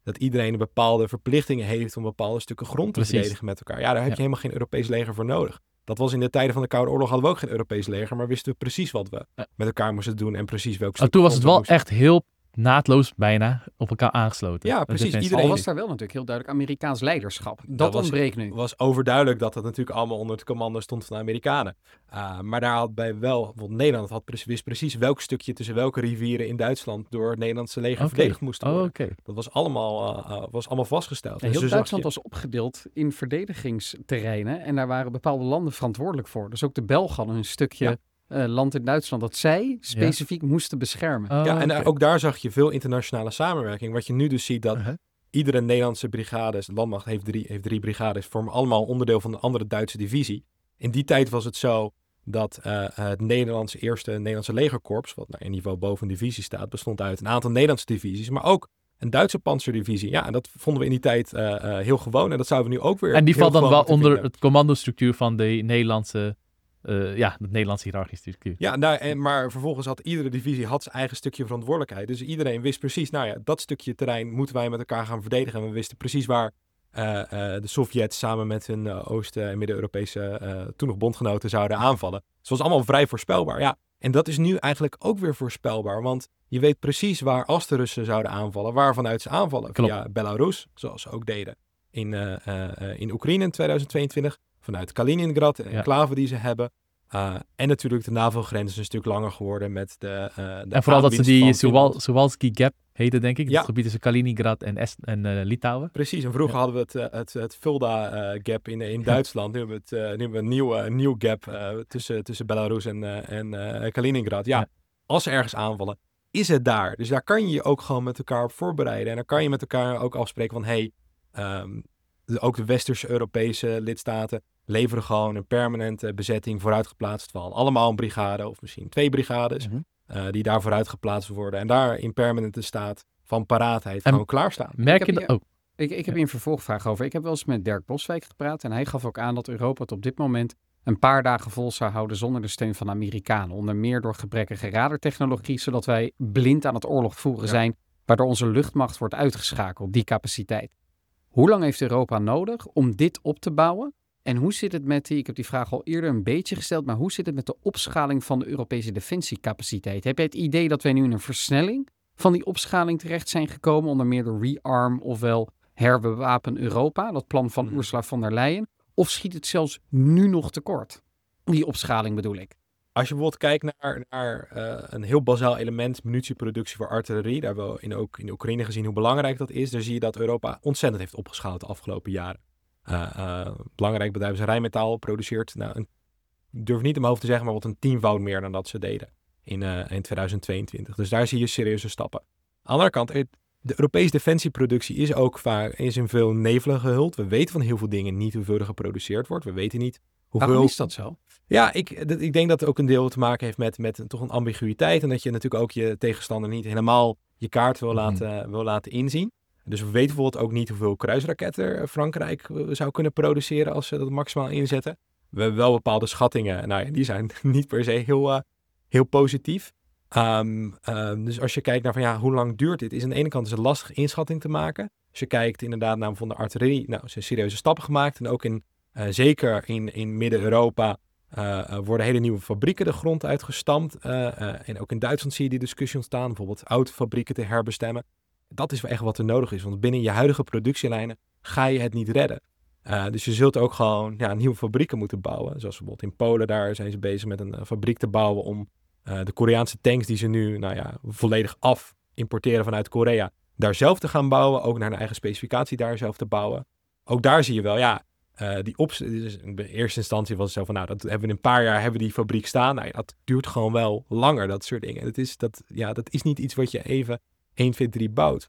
dat iedereen een bepaalde verplichtingen heeft om bepaalde stukken grond te Precies. verdedigen met elkaar. Ja, daar heb Ja. je helemaal geen Europees leger voor nodig. Dat was in de tijden van de Koude Oorlog hadden we ook geen Europees leger, maar wisten we precies wat we Ja. met elkaar moesten doen en precies welk Maar stuk toen was het grond wel we moesten- echt heel naadloos bijna op elkaar aangesloten. Ja, De precies. defensie. Iedereen- Al was daar wel natuurlijk heel duidelijk Amerikaans leiderschap. Dat, Dat was- ontbreekt nu. Het was overduidelijk dat het natuurlijk allemaal onder het commando stond van de Amerikanen. Uh, maar daar had bij wel, bijvoorbeeld Nederland had pre- wist precies welk stukje tussen welke rivieren in Duitsland door het Nederlandse leger Oké. verdedigd moest Oh, worden. oké. Dat was allemaal, uh, uh, was allemaal vastgesteld. En En heel zo zag Duitsland je- was opgedeeld in verdedigingsterreinen. En daar waren bepaalde landen verantwoordelijk voor. Dus ook de Belgen hadden een stukje Ja. eh, land in Duitsland dat zij specifiek moesten beschermen. Oh, Ja, en uh, oké. ook daar zag je veel internationale samenwerking. Wat je nu dus ziet, dat Uh-huh. iedere Nederlandse brigade, de landmacht heeft drie, heeft drie brigades, vormen allemaal onderdeel van een andere Duitse divisie. In die tijd was het zo dat uh, het Nederlandse eerste Nederlandse legerkorps, wat naar een niveau boven een divisie staat, bestond uit een aantal Nederlandse divisies, maar ook een Duitse panzerdivisie. Ja, en dat vonden we in die tijd uh, uh, heel gewoon. En dat zouden we nu ook weer En die heel valt dan gewoon wel moeten onder vinden. het commandostructuur van de Nederlandse, uh, ja, de Nederlandse hiërarchische structuur. Ja, nou, en, maar vervolgens had iedere divisie had zijn eigen stukje verantwoordelijkheid. Dus iedereen wist precies, nou ja, dat stukje terrein moeten wij met elkaar gaan verdedigen. En we wisten precies waar uh, uh, de Sovjets samen met hun uh, Oost- en Midden-Europese uh, toen nog bondgenoten zouden aanvallen. Dus het was allemaal vrij voorspelbaar. Ja, en dat is nu eigenlijk ook weer voorspelbaar. Want je weet precies waar als de Russen zouden aanvallen, waar vanuit ze aanvallen. Klopt. Via Belarus, zoals ze ook deden in, uh, uh, uh, in Oekraïne in tweeduizend tweeëntwintig. Vanuit Kaliningrad, een Ja. enclave die ze hebben. Uh, en natuurlijk de NAVO-grens is een stuk langer geworden met de, uh, de En vooral dat ze aanwinst die van Suwal, Finland. Suwalski Gap heette, denk ik. Ja. Het gebied tussen Kaliningrad en, Est en uh, Litouwen. Precies, en vroeger Ja. hadden we het, uh, het, het Fulda-gap in, in Duitsland. Nu hebben we, het, uh, nu hebben we een nieuw, uh, nieuw gap uh, tussen, tussen Belarus en, uh, en uh, Kaliningrad. Ja, Ja. als ze ergens aanvallen, is het daar. Dus daar kan je je ook gewoon met elkaar op voorbereiden. En dan kan je met elkaar ook afspreken van, hey, um, de, ook de westerse Europese lidstaten leveren gewoon een permanente bezetting vooruitgeplaatst van allemaal een brigade of misschien twee brigades. Mhm. Uh, die daar vooruit geplaatst worden. En daar in permanente staat van paraatheid En gewoon klaarstaan. Merk Ik je heb dat? Oh, Ik, ik heb hier een vervolgvraag over. Ik heb wel eens met Dirk Boswijk gepraat en hij gaf ook aan dat Europa het op dit moment een paar dagen vol zou houden zonder de steun van de Amerikanen. Onder meer door gebrekkige radartechnologie, zodat wij blind aan het oorlog voeren Ja. zijn, waardoor onze luchtmacht wordt uitgeschakeld, die capaciteit. Hoe lang heeft Europa nodig om dit op te bouwen? En hoe zit het met die, ik heb die vraag al eerder een beetje gesteld, maar hoe zit het met de opschaling van de Europese defensiecapaciteit? Heb jij het idee dat wij nu in een versnelling van die opschaling terecht zijn gekomen, onder meer de rearm ofwel herbewapen Europa, dat plan van Hmm. Ursula von der Leyen? Of schiet het zelfs nu nog tekort? Die opschaling bedoel ik. Als je bijvoorbeeld kijkt naar, naar uh, een heel bazaal element, munitieproductie voor artillerie, daar hebben we in, ook in de Oekraïne gezien hoe belangrijk dat is, dan zie je dat Europa ontzettend heeft opgeschaald de afgelopen jaren. Uh, uh, belangrijk bedrijf is Rijnmetaal, produceert, nou, een, ik durf niet in mijn hoofd te zeggen, maar wat een tienvoud meer dan dat ze deden in, uh, in tweeduizend tweeëntwintig. Dus daar zie je serieuze stappen. Aan de andere kant, het, de Europese defensieproductie is ook vaak is in veel nevelen gehuld. We weten van heel veel dingen niet hoeveel er geproduceerd wordt. We weten niet hoeveel... Waarom is dat zo? Ja, ik, dat, ik denk dat het ook een deel te maken heeft met, met toch een ambiguïteit. En dat je natuurlijk ook je tegenstander niet helemaal je kaart wil, Mm-hmm. laten, wil laten inzien. Dus we weten bijvoorbeeld ook niet hoeveel kruisraketten Frankrijk zou kunnen produceren als ze dat maximaal inzetten. We hebben wel bepaalde schattingen. Nou ja, die zijn niet per se heel, uh, heel positief. Um, um, dus als je kijkt naar van ja, hoe lang duurt dit? Is aan de ene kant is het lastig inschatting te maken. Als je kijkt inderdaad naar van de artillerie. Nou, ze zijn serieuze stappen gemaakt. En ook in, uh, zeker in, in Midden-Europa uh, uh, worden hele nieuwe fabrieken de grond uitgestampt. Uh, uh, en ook in Duitsland zie je die discussie ontstaan. Bijvoorbeeld autofabrieken te herbestemmen. Dat is wel echt wat er nodig is. Want binnen je huidige productielijnen ga je het niet redden. Uh, dus je zult ook gewoon ja, nieuwe fabrieken moeten bouwen. Zoals bijvoorbeeld in Polen, daar zijn ze bezig met een uh, fabriek te bouwen om uh, de Koreaanse tanks die ze nu nou ja, volledig af importeren vanuit Korea, daar zelf te gaan bouwen. Ook naar hun eigen specificatie daar zelf te bouwen. Ook daar zie je wel, ja, uh, die op, dus in eerste instantie was het zo van, nou, dat hebben we in een paar jaar hebben we die fabriek staan. Nou, dat duurt gewoon wel langer, dat soort dingen. Dat is, dat, ja, dat is niet iets wat je even één, twee, drie bouwt.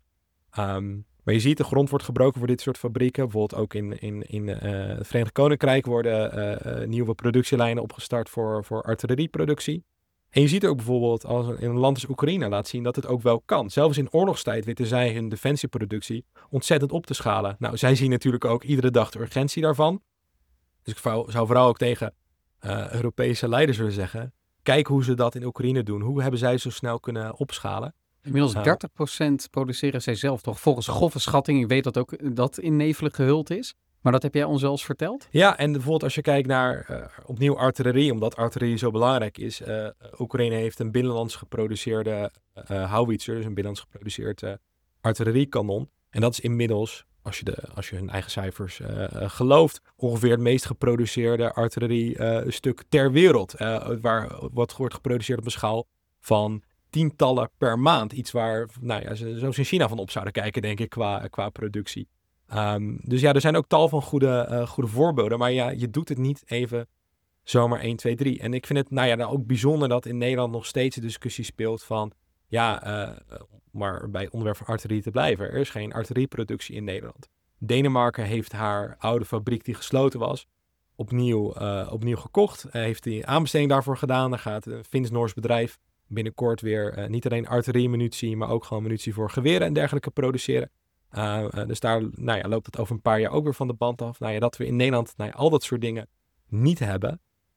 Um, maar je ziet, de grond wordt gebroken voor dit soort fabrieken. Bijvoorbeeld ook in, in, in uh, het Verenigd Koninkrijk worden uh, uh, nieuwe productielijnen opgestart voor, voor artillerieproductie. En je ziet ook bijvoorbeeld, als in een land als Oekraïne laat zien dat het ook wel kan. Zelfs in oorlogstijd weten zij hun defensieproductie ontzettend op te schalen. Nou, zij zien natuurlijk ook iedere dag de urgentie daarvan. Dus ik zou vooral ook tegen uh, Europese leiders willen zeggen, kijk hoe ze dat in Oekraïne doen. Hoe hebben zij zo snel kunnen opschalen? Inmiddels Uh, dertig procent produceren zij zelf toch? Volgens grove schatting, ik weet dat ook dat in nevelen gehuld is. Maar dat heb jij ons wel eens verteld? Ja, en bijvoorbeeld als je kijkt naar uh, opnieuw artillerie, omdat artillerie zo belangrijk is. Uh, Oekraïne heeft een binnenlands geproduceerde uh, howitzer, dus een binnenlands geproduceerd uh, artilleriekanon. En dat is inmiddels, als je, de, als je hun eigen cijfers uh, uh, gelooft, ongeveer het meest geproduceerde artillerie-stuk uh, ter wereld. Uh, waar, wat wordt geproduceerd op een schaal van tientallen per maand. Iets waar, nou ja, ze zelfs in China van op zouden kijken, denk ik, qua, qua productie. Um, dus ja, er zijn ook tal van goede, uh, goede voorbeelden. Maar ja, je doet het niet even zomaar één, twee, drie. En ik vind het nou ja, nou ook bijzonder dat in Nederland nog steeds de discussie speelt van... Ja, uh, maar bij het onderwerp van artillerie te blijven. Er is geen artillerieproductie in Nederland. Denemarken heeft haar oude fabriek die gesloten was opnieuw, uh, opnieuw gekocht. Uh, heeft die aanbesteding daarvoor gedaan. Daar gaat een Fins-Noors bedrijf binnenkort weer uh, niet alleen artilleriemunitie, maar ook gewoon munitie voor geweren en dergelijke produceren. Uh, uh, dus daar nou ja, loopt het over een paar jaar ook weer van de band af. Nou ja, dat we in Nederland nou ja, al dat soort dingen niet hebben.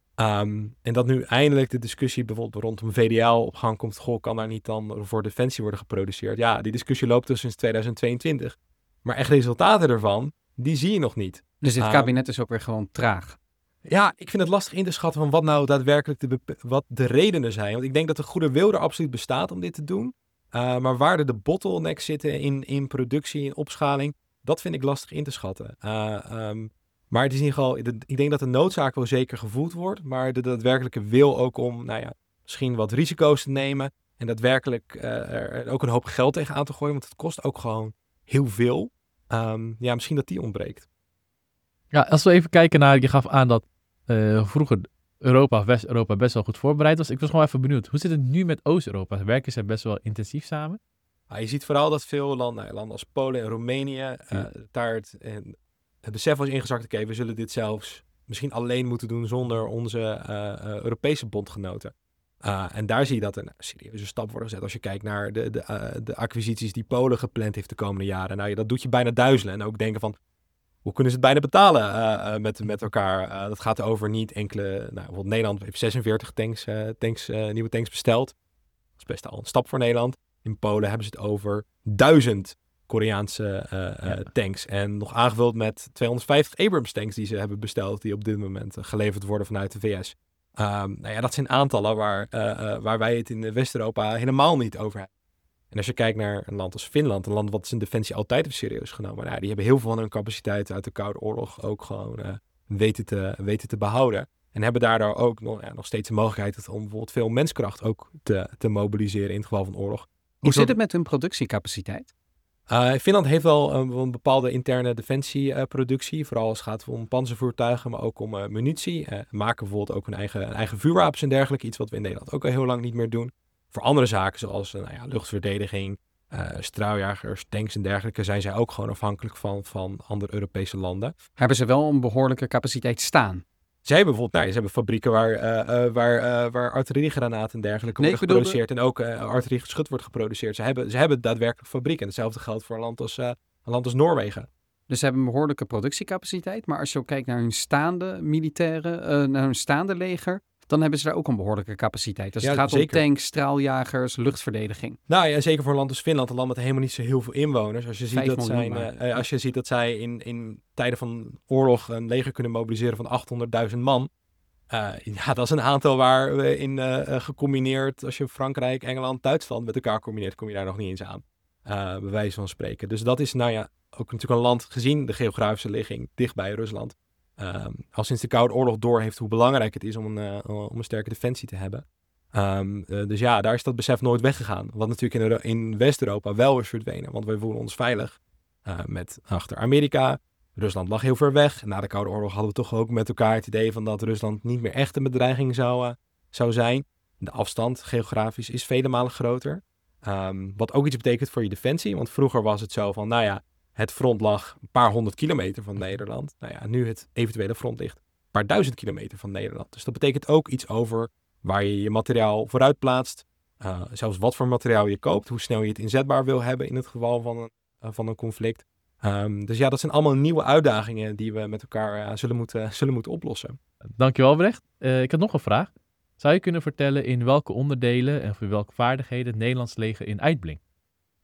Um, en dat nu eindelijk de discussie bijvoorbeeld rondom V D L op gang komt. Goh, kan daar niet dan voor defensie worden geproduceerd? Ja, die discussie loopt dus sinds tweeduizend tweeëntwintig. Maar echt resultaten ervan, die zie je nog niet. Dus dit um, kabinet is ook weer gewoon traag. Ja, ik vind het lastig in te schatten van wat nou daadwerkelijk de, bep- wat de redenen zijn. Want ik denk dat de goede wil er absoluut bestaat om dit te doen. Uh, maar waar er de bottlenecks zitten in, in productie, in opschaling, dat vind ik lastig in te schatten. Uh, um, maar het is in ieder geval, de, ik denk dat de noodzaak wel zeker gevoeld wordt, maar de daadwerkelijke wil ook om, nou ja, misschien wat risico's te nemen en daadwerkelijk uh, er ook een hoop geld tegenaan te gooien, want het kost ook gewoon heel veel. Um, ja, misschien dat die ontbreekt. Ja, als we even kijken naar, je gaf aan dat uh, vroeger Europa, West-Europa best wel goed voorbereid was. Ik was gewoon even benieuwd, hoe zit het nu met Oost-Europa? Werken ze best wel intensief samen? Ah, je ziet vooral dat veel landen, landen als Polen en Roemenië, uh, ja. daar het, en het besef was ingezakt, oké, okay, we zullen dit zelfs misschien alleen moeten doen zonder onze uh, uh, Europese bondgenoten. Uh, en daar zie je dat er een serieuze stap wordt gezet. Als je kijkt naar de, de, uh, de acquisities die Polen gepland heeft de komende jaren. Nou ja, dat doet je bijna duizelen. En ook denken van, hoe kunnen ze het bijna betalen uh, uh, met, met elkaar? Uh, dat gaat over niet enkele... Nou, bijvoorbeeld Nederland heeft zesenveertig tanks, uh, tanks, uh, nieuwe tanks besteld. Dat is best al een stap voor Nederland. In Polen hebben ze het over duizend Koreaanse uh, uh, ja. tanks. En nog aangevuld met tweehonderdvijftig Abrams tanks die ze hebben besteld. Die op dit moment uh, geleverd worden vanuit de V S. Um, nou ja, dat zijn aantallen waar, uh, uh, waar wij het in West-Europa helemaal niet over hebben. En als je kijkt naar een land als Finland, een land wat zijn defensie altijd heeft serieus genomen. Nou, die hebben heel veel van hun capaciteiten uit de Koude Oorlog ook gewoon uh, weten, te, weten te behouden. En hebben daardoor ook nog, ja, nog steeds de mogelijkheid om bijvoorbeeld veel menskracht ook te, te mobiliseren in het geval van oorlog. Hoe zit het met hun productiecapaciteit? Uh, Finland heeft wel een, een bepaalde interne defensieproductie. Uh, vooral als het gaat om panzervoertuigen, maar ook om uh, munitie. Uh, maken bijvoorbeeld ook hun eigen, hun eigen vuurwapens en dergelijke. Iets wat we in Nederland ook al heel lang niet meer doen. Voor andere zaken zoals uh, nou ja, luchtverdediging, uh, straaljagers, tanks en dergelijke zijn zij ook gewoon afhankelijk van, van andere Europese landen. Hebben ze wel een behoorlijke capaciteit staan? Zij hebben bijvoorbeeld, nou, ze hebben fabrieken waar, uh, uh, waar, uh, waar artilleriegranaten en dergelijke nee, worden geproduceerd. En ook uh, artilleriegeschut wordt geproduceerd. Ze hebben, ze hebben daadwerkelijk fabrieken. En hetzelfde geldt voor een land als, uh, een land als Noorwegen. Dus ze hebben een behoorlijke productiecapaciteit. Maar als je ook kijkt naar hun staande militairen, uh, naar hun staande leger, dan hebben ze daar ook een behoorlijke capaciteit. Dus ja, het gaat zeker om tanks, straaljagers, luchtverdediging. Nou ja, zeker voor een land als Finland, een land met helemaal niet zo heel veel inwoners. Als je ziet dat, zijn, uh, als je ziet dat zij in, in tijden van oorlog een leger kunnen mobiliseren van achthonderdduizend man. Uh, ja, dat is een aantal waar we in uh, gecombineerd, als je Frankrijk, Engeland, Duitsland met elkaar combineert, kom je daar nog niet eens aan. Uh, bij wijze van spreken. Dus dat is nou ja ook natuurlijk een land, gezien de geografische ligging, dicht bij Rusland. Um, al sinds de Koude Oorlog door heeft hoe belangrijk het is om een, uh, om een sterke defensie te hebben. Um, uh, dus ja, daar is dat besef nooit weggegaan. Wat natuurlijk in, in West-Europa wel is verdwenen. Want wij voelen ons veilig uh, met achter Amerika. Rusland lag heel ver weg. Na de Koude Oorlog hadden we toch ook met elkaar het idee van dat Rusland niet meer echt een bedreiging zou, uh, zou zijn. De afstand geografisch is vele malen groter. Um, wat ook iets betekent voor je defensie. Want vroeger was het zo van, nou ja, het front lag een paar honderd kilometer van Nederland. Nou ja, nu het eventuele front ligt een paar duizend kilometer van Nederland. Dus dat betekent ook iets over waar je je materiaal vooruit plaatst. Uh, zelfs wat voor materiaal je koopt. Hoe snel je het inzetbaar wil hebben in het geval van een, uh, van een conflict. Um, dus ja, dat zijn allemaal nieuwe uitdagingen die we met elkaar uh, zullen, moeten, zullen moeten oplossen. Dankjewel, Brecht. Uh, ik had nog een vraag. Zou je kunnen vertellen in welke onderdelen en voor welke vaardigheden het Nederlands leger in uitblinkt?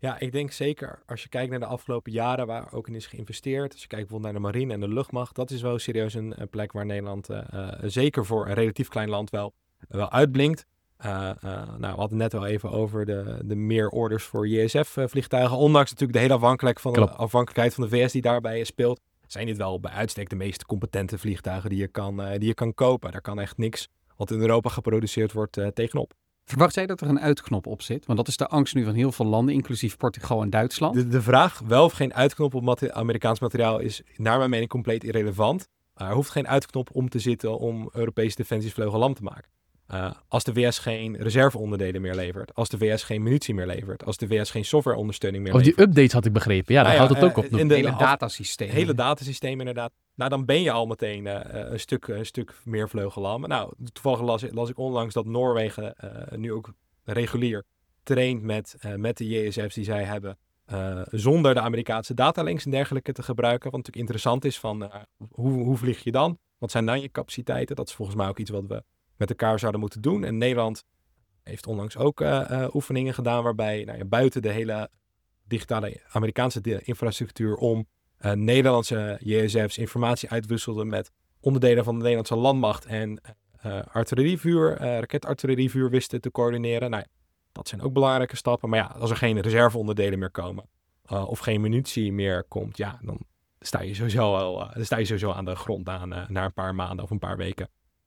Ja, ik denk zeker als je kijkt naar de afgelopen jaren waar ook in is geïnvesteerd. Als je kijkt bijvoorbeeld naar de marine en de luchtmacht. Dat is wel serieus een, een plek waar Nederland uh, uh, zeker voor een relatief klein land wel, wel uitblinkt. Uh, uh, nou, we hadden net al even over de, de meer orders voor J S F-vliegtuigen. Ondanks natuurlijk de hele afhankelijk van de, afhankelijkheid van de V S die daarbij speelt. Zijn dit wel bij uitstek de meest competente vliegtuigen die je kan, uh, die je kan kopen. Daar kan echt niks wat in Europa geproduceerd wordt uh, tegenop. Verwacht jij dat er een uitknop op zit? Want dat is de angst nu van heel veel landen, inclusief Portugal en Duitsland. De, de vraag wel of geen uitknop op mate- Amerikaans materiaal is naar mijn mening compleet irrelevant. Uh, er hoeft geen uitknop om te zitten om Europese defensievleugel lam te maken. Uh, als de V S geen reserveonderdelen meer levert, als de V S geen munitie meer levert, als de V S geen softwareondersteuning meer Of die levert. updates had ik begrepen. Ja, daar Nou houdt ja, het ook op. uh, in de hele af- datasystemen. hele datasysteem inderdaad. Nou, dan ben je al meteen uh, een, stuk, een stuk meer vleugellam. Nou, toevallig las, las ik onlangs dat Noorwegen uh, nu ook regulier traint met, uh, met de J S F's die zij hebben. Uh, zonder de Amerikaanse datalinks en dergelijke te gebruiken. Wat natuurlijk interessant is van uh, hoe, hoe vlieg je dan? Wat zijn dan je capaciteiten? Dat is volgens mij ook iets wat we met elkaar zouden moeten doen. En Nederland heeft onlangs ook uh, uh, oefeningen gedaan waarbij nou ja, buiten de hele digitale Amerikaanse de infrastructuur om uh, Nederlandse J S F's informatie uitwisselden met onderdelen van de Nederlandse landmacht en uh, artillerievuur, uh, raketartillerievuur wisten te coördineren. Nou ja, dat zijn ook belangrijke stappen. Maar ja, als er geen reserveonderdelen meer komen uh, of geen munitie meer komt, ja, dan sta je sowieso, al, uh, dan sta je sowieso aan de grond aan uh, na een paar maanden of een paar weken.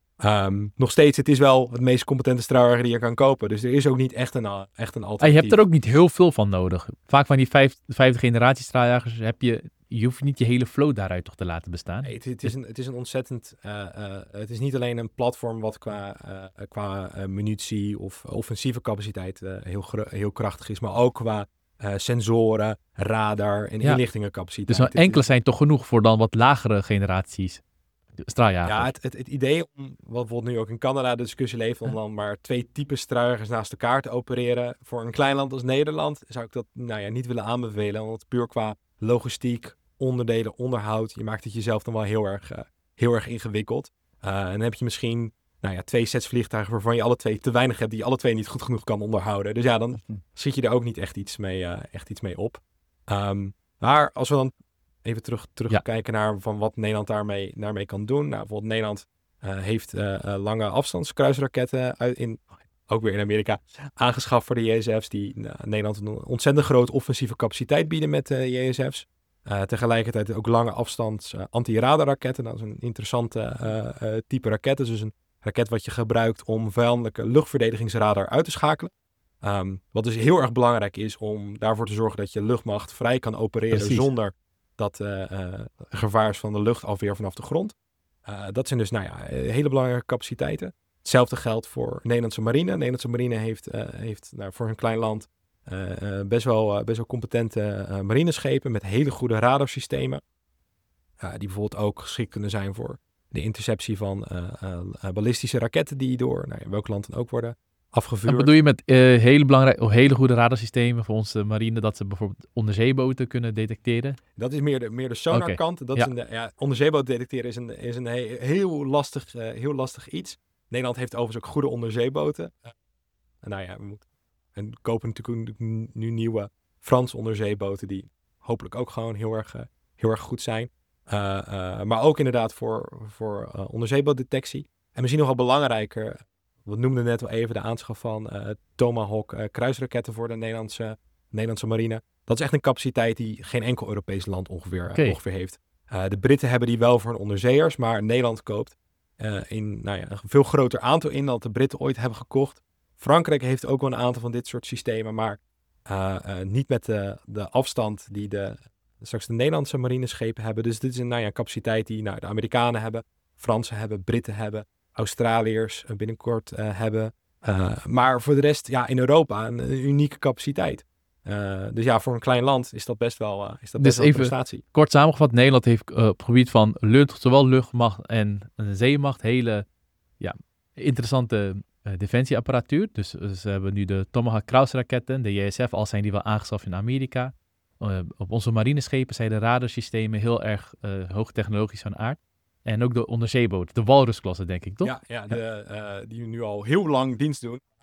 Um, nog steeds, het is wel het meest competente straaljager die je kan kopen. Dus er is ook niet echt een, echt een alternatief. En je hebt er ook niet heel veel van nodig. Vaak van die vijf, vijfde generatie straaljagers heb je... Je hoeft niet je hele flow daaruit toch te laten bestaan. Nee, het, het, is een, het is een ontzettend... Uh, uh, het is niet alleen een platform wat qua, uh, qua uh, munitie of offensieve capaciteit uh, heel, gro- heel krachtig is. Maar ook qua uh, sensoren, radar en Ja. inlichtingencapaciteit. Dus nou, Het- enkele zijn toch genoeg voor dan wat lagere generaties straaljagers. Ja, het, het, het idee om, wat bijvoorbeeld nu ook in Canada de discussie leeft, om Ja. dan maar twee typen straaljagers naast elkaar te opereren. Voor een klein land als Nederland zou ik dat nou ja, niet willen aanbevelen. Want puur qua logistiek, onderdelen, onderhoud, je maakt het jezelf dan wel heel erg, uh, heel erg ingewikkeld. Uh, en dan heb je misschien nou ja, twee sets vliegtuigen waarvan je alle twee te weinig hebt, die je alle twee niet goed genoeg kan onderhouden. Dus ja, dan schiet je er ook niet echt iets mee, uh, echt iets mee op. Um, maar als we dan even terug, terug Ja. kijken naar van wat Nederland daarmee, daarmee kan doen. Nou, bijvoorbeeld Nederland uh, heeft uh, uh, lange afstandskruisraketten uit in, ook weer in Amerika, aangeschaft voor de J S F's. Die uh, Nederland een ontzettend groot offensieve capaciteit bieden met uh, J S F's. Uh, tegelijkertijd ook lange afstands uh, anti-radarraketten. Dat is een interessante uh, uh, type raket. Dus een raket wat je gebruikt om vijandelijke luchtverdedigingsradar uit te schakelen. Um, wat dus heel erg belangrijk is om daarvoor te zorgen dat je luchtmacht vrij kan opereren Precies. zonder dat uh, uh, gevaar is van de luchtafweer vanaf de grond. Uh, dat zijn dus nou ja, hele belangrijke capaciteiten. Hetzelfde geldt voor Nederlandse marine. De Nederlandse marine heeft, uh, heeft nou, voor een klein land uh, uh, best, wel, uh, best wel competente uh, marineschepen met hele goede radarsystemen. Uh, die bijvoorbeeld ook geschikt kunnen zijn voor de interceptie van uh, uh, uh, ballistische raketten die door nou, in welk land dan ook worden afgevuurd. Wat bedoel je met uh, hele belangrijke, hele goede radarsystemen voor onze marine, dat ze bijvoorbeeld onderzeeboten kunnen detecteren? Dat is meer de, meer de sonarkant. Okay. Dat Ja. is een, de, ja, onderzeeboot detecteren is een, is een he, heel, lastig, uh, heel lastig iets. Nederland heeft overigens ook goede onderzeeboten. Uh, nou ja, we moeten, en kopen natuurlijk nu nieuwe Franse onderzeeboten die hopelijk ook gewoon heel erg, uh, heel erg goed zijn. Uh, uh, maar ook inderdaad voor, voor uh, onderzeebootdetectie. En misschien nog wel belangrijker, we noemden net al even de aanschaf van uh, Tomahawk uh, kruisraketten voor de Nederlandse, Nederlandse marine. Dat is echt een capaciteit die geen enkel Europees land ongeveer, Okay. uh, ongeveer heeft. Uh, de Britten hebben die wel voor hun onderzeeërs, maar Nederland koopt uh, in nou ja, een veel groter aantal in dan de Britten ooit hebben gekocht. Frankrijk heeft ook wel een aantal van dit soort systemen, maar uh, uh, niet met de, de afstand die de, straks de Nederlandse marineschepen hebben. Dus dit is een nou ja, capaciteit die nou, de Amerikanen hebben, Fransen hebben, Britten hebben, Australiërs uh, binnenkort uh, hebben. Uh, maar voor de rest, ja, in Europa een, een unieke capaciteit. Uh, dus ja, voor een klein land is dat best wel, uh, is dat best Dus wel een even prestatie. Kort samengevat, Nederland heeft uh, op het gebied van lucht, zowel luchtmacht en uh, zeemacht hele ja, interessante uh, defensieapparatuur. Dus uh, ze hebben nu de Tomahawk kruisraketten, de J S F, al zijn die wel aangeschaft in Amerika. Uh, op onze marineschepen zijn de radarsystemen heel erg uh, hoogtechnologisch van aard. En ook de onderzeeboten, de walrusklasse denk ik, toch? Ja, ja, de, uh, die nu al heel lang dienst doen. Maar Ja.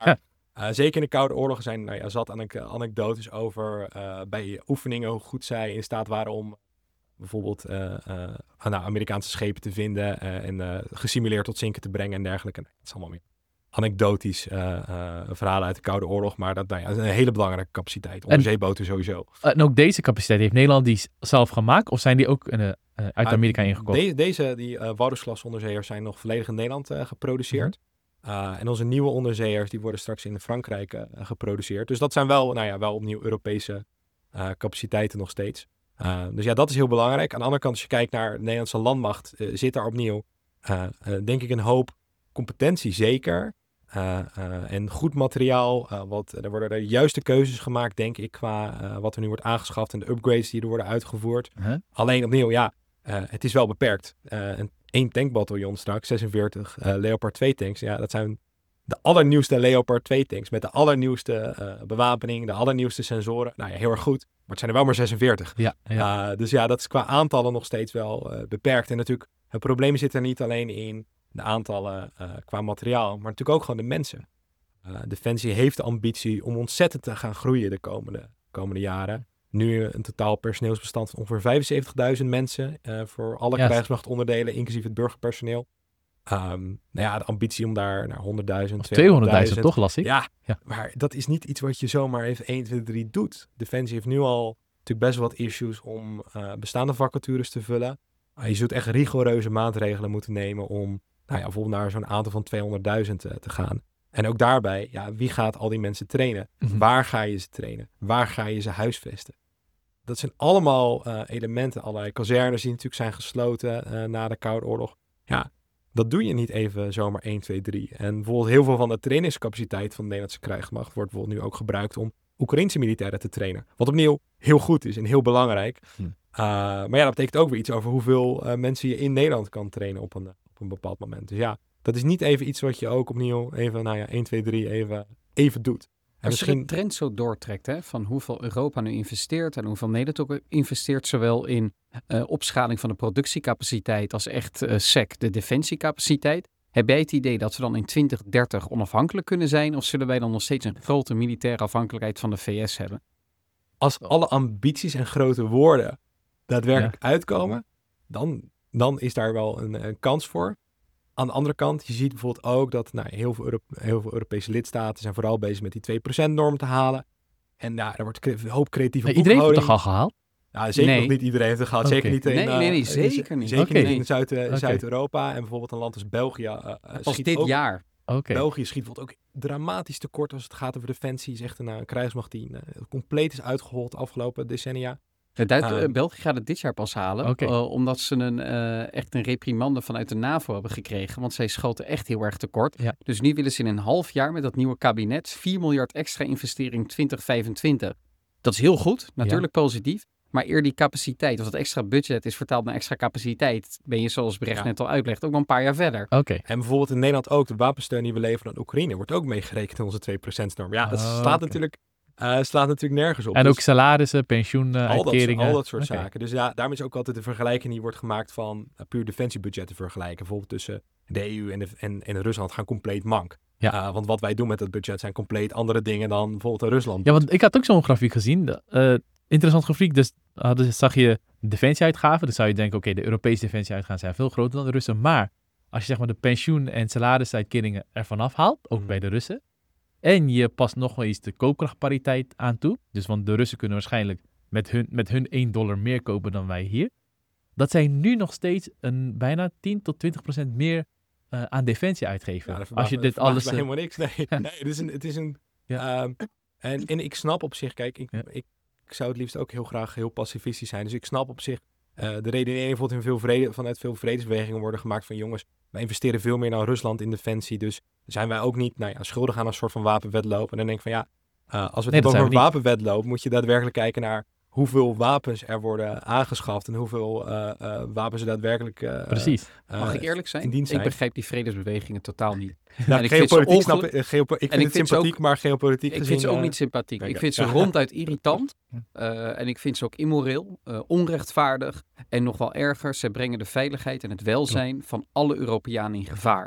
Uh, zeker in de Koude Oorlog zijn nou ja, zat anek- anekdotes over uh, bij oefeningen hoe goed zij in staat waren om bijvoorbeeld uh, uh, nou, Amerikaanse schepen te vinden uh, en uh, gesimuleerd tot zinken te brengen en dergelijke. Het is allemaal meer anekdotisch uh, uh, verhalen uit de Koude Oorlog, maar dat, nou ja, dat is een hele belangrijke capaciteit. Onderzeeboten sowieso. En ook deze capaciteit, heeft Nederland die zelf gemaakt of zijn die ook uh, uh, uit Amerika ingekocht? De, deze, die uh, Walrus-klasse onderzeeërs zijn nog volledig in Nederland uh, geproduceerd. Mm-hmm. Uh, en onze nieuwe onderzeeërs, die worden straks in Frankrijk uh, geproduceerd. Dus dat zijn wel, nou ja, wel opnieuw Europese uh, capaciteiten nog steeds. Uh, dus ja, dat is heel belangrijk. Aan de andere kant, als je kijkt naar de Nederlandse landmacht, uh, zit daar opnieuw, uh, uh, denk ik, een hoop competentie zeker. Uh, uh, en goed materiaal. Uh, wat, er worden de juiste keuzes gemaakt, denk ik, qua uh, wat er nu wordt aangeschaft en de upgrades die er worden uitgevoerd. Huh? Alleen opnieuw, ja, uh, het is wel beperkt. Uh, een één tankbataljon straks, zesenveertig uh, Leopard twee tanks. Ja, dat zijn de allernieuwste Leopard twee tanks met de allernieuwste uh, bewapening, de allernieuwste sensoren. Nou ja, heel erg goed, maar het zijn er wel maar zesenveertig. Ja, ja. Uh, dus ja, dat is qua aantallen nog steeds wel uh, beperkt. En natuurlijk, het probleem zit er niet alleen in de aantallen uh, qua materiaal, maar natuurlijk ook gewoon de mensen. Uh, Defensie heeft de ambitie om ontzettend te gaan groeien de komende, komende jaren. Nu een totaal personeelsbestand van ongeveer vijfenzeventigduizend mensen uh, voor alle ja. krijgsmachtonderdelen, inclusief het burgerpersoneel. Um, nou ja, de ambitie om daar naar honderdduizend, tweehonderdduizend toch, las ik? Ja, ja, maar dat is niet iets wat je zomaar even één, twee, drie doet. Defensie heeft nu al natuurlijk best wel wat issues om uh, bestaande vacatures te vullen. Uh, je zult echt rigoureuze maatregelen moeten nemen om nou ja, bijvoorbeeld naar zo'n aantal van tweehonderdduizend uh, te gaan. En ook daarbij, ja, wie gaat al die mensen trainen? Mm-hmm. Waar ga je ze trainen? Waar ga je ze huisvesten? Dat zijn allemaal uh, elementen, allerlei kazernes die natuurlijk zijn gesloten uh, na de Koude Oorlog. Ja, dat doe je niet even zomaar één, twee, drie. En bijvoorbeeld heel veel van de trainingscapaciteit van de Nederlandse krijgsmacht wordt bijvoorbeeld nu ook gebruikt om Oekraïnse militairen te trainen. Wat opnieuw heel goed is en heel belangrijk. Hm. Uh, maar ja, dat betekent ook weer iets over hoeveel uh, mensen je in Nederland kan trainen op een, op een bepaald moment. Dus ja, dat is niet even iets wat je ook opnieuw even, nou ja, één, twee, drie even, even doet. En als misschien... je de trend zo doortrekt, hè, van hoeveel Europa nu investeert en hoeveel Nederland ook investeert, zowel in uh, opschaling van de productiecapaciteit als echt uh, S E C, de defensiecapaciteit. Heb jij het idee dat we dan in twintig dertig onafhankelijk kunnen zijn, of zullen wij dan nog steeds een grote militaire afhankelijkheid van de V S hebben? Als alle ambities en grote woorden daadwerkelijk ja. uitkomen, dan, dan is daar wel een, een kans voor. Aan de andere kant, je ziet bijvoorbeeld ook dat nou, heel, veel Euro- heel veel Europese lidstaten zijn vooral bezig met die twee procent norm te halen. En ja, er wordt cre- een hoop creatieve nee, iedereen heeft het toch al gehaald? Ja, zeker nee. nog niet iedereen heeft het gehaald. Okay. Zeker niet in, nee, uh, nee, nee, zeker niet. Zeker okay. niet in Zuid- uh, okay. Zuid-Europa. En bijvoorbeeld een land als België. Uh, Pas dit ook, jaar. Okay. België schiet bijvoorbeeld ook dramatisch tekort als het gaat over defensie. Is echt een, een krijgsmacht die uh, compleet is uitgehold de afgelopen decennia. Ja, Duits- uh, België gaat het dit jaar pas halen, okay. uh, omdat ze een, uh, echt een reprimande vanuit de NAVO hebben gekregen, want zij schoten echt heel erg tekort. Ja. Dus nu willen ze in een half jaar met dat nieuwe kabinet vier miljard extra investering twintig vijfentwintig. Dat is heel goed, natuurlijk ja. positief, maar eer die capaciteit, of dat extra budget is vertaald naar extra capaciteit, ben je zoals Brecht ja. net al uitlegt, ook nog een paar jaar verder. Okay. En bijvoorbeeld in Nederland ook, de wapensteun die we leveren aan Oekraïne wordt ook meegerekend in onze twee procent norm. Ja, dat oh, slaat okay. natuurlijk... Uh, slaat natuurlijk nergens op. En dus ook salarissen, pensioen, uh, al, uitkeringen. dat, al dat soort okay. zaken. Dus ja, daarom is ook altijd de vergelijking die wordt gemaakt van uh, puur defensiebudgetten vergelijken. Bijvoorbeeld tussen de E U en, de, en, en Rusland gaan compleet mank. Ja. Uh, want wat wij doen met dat budget zijn compleet andere dingen dan bijvoorbeeld in Rusland. Ja, want ik had ook zo'n grafiek gezien. Uh, interessant grafiek. Dus uh, dus zag je defensieuitgaven. Dan zou je denken, oké, okay, de Europese defensieuitgaven zijn veel groter dan de Russen. Maar als je zeg maar de pensioen- en salarisuitkeringen ervan afhaalt, ook mm. bij de Russen. En je past nog wel eens de koopkrachtpariteit aan toe. Dus want de Russen kunnen waarschijnlijk met hun, met hun één dollar meer kopen dan wij hier. Dat zij nu nog steeds een bijna tien tot twintig procent meer uh, aan defensie uitgeven. Ja, als je dit alles... Uh... helemaal niks. Nee, ja. nee het is een... Het is een ja. um, en, en ik snap op zich, kijk, ik, ja. ik, ik zou het liefst ook heel graag heel pacifistisch zijn. Dus ik snap op zich uh, de redenering bijvoorbeeld in veel vrede, vanuit veel vredesbewegingen worden gemaakt van jongens, wij investeren veel meer naar Rusland in defensie, dus zijn wij ook niet nou ja, schuldig aan een soort van wapenwedloop. En dan denk ik van ja, uh, als we het nee, over een wapenwedloop, moet je daadwerkelijk kijken naar hoeveel wapens er worden aangeschaft en hoeveel uh, uh, wapens er daadwerkelijk uh, Precies. Uh, Mag ik eerlijk zijn? zijn? Ik begrijp die vredesbewegingen totaal niet. Nou, geopolitiek onge- snap ik, geopo- ik vind het sympathiek, ook, maar geopolitiek Ik gezien, vind ze ook uh, niet sympathiek. kijk, ik vind ja. ze ronduit irritant. Uh, en ik vind ze ook immoreel, uh, onrechtvaardig. En nog wel erger, ze brengen de veiligheid en het welzijn van alle Europeanen in gevaar.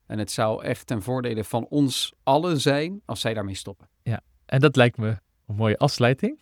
En het zou echt ten voordele van ons allen zijn als zij daarmee stoppen. En dat lijkt me een mooie afsluiting.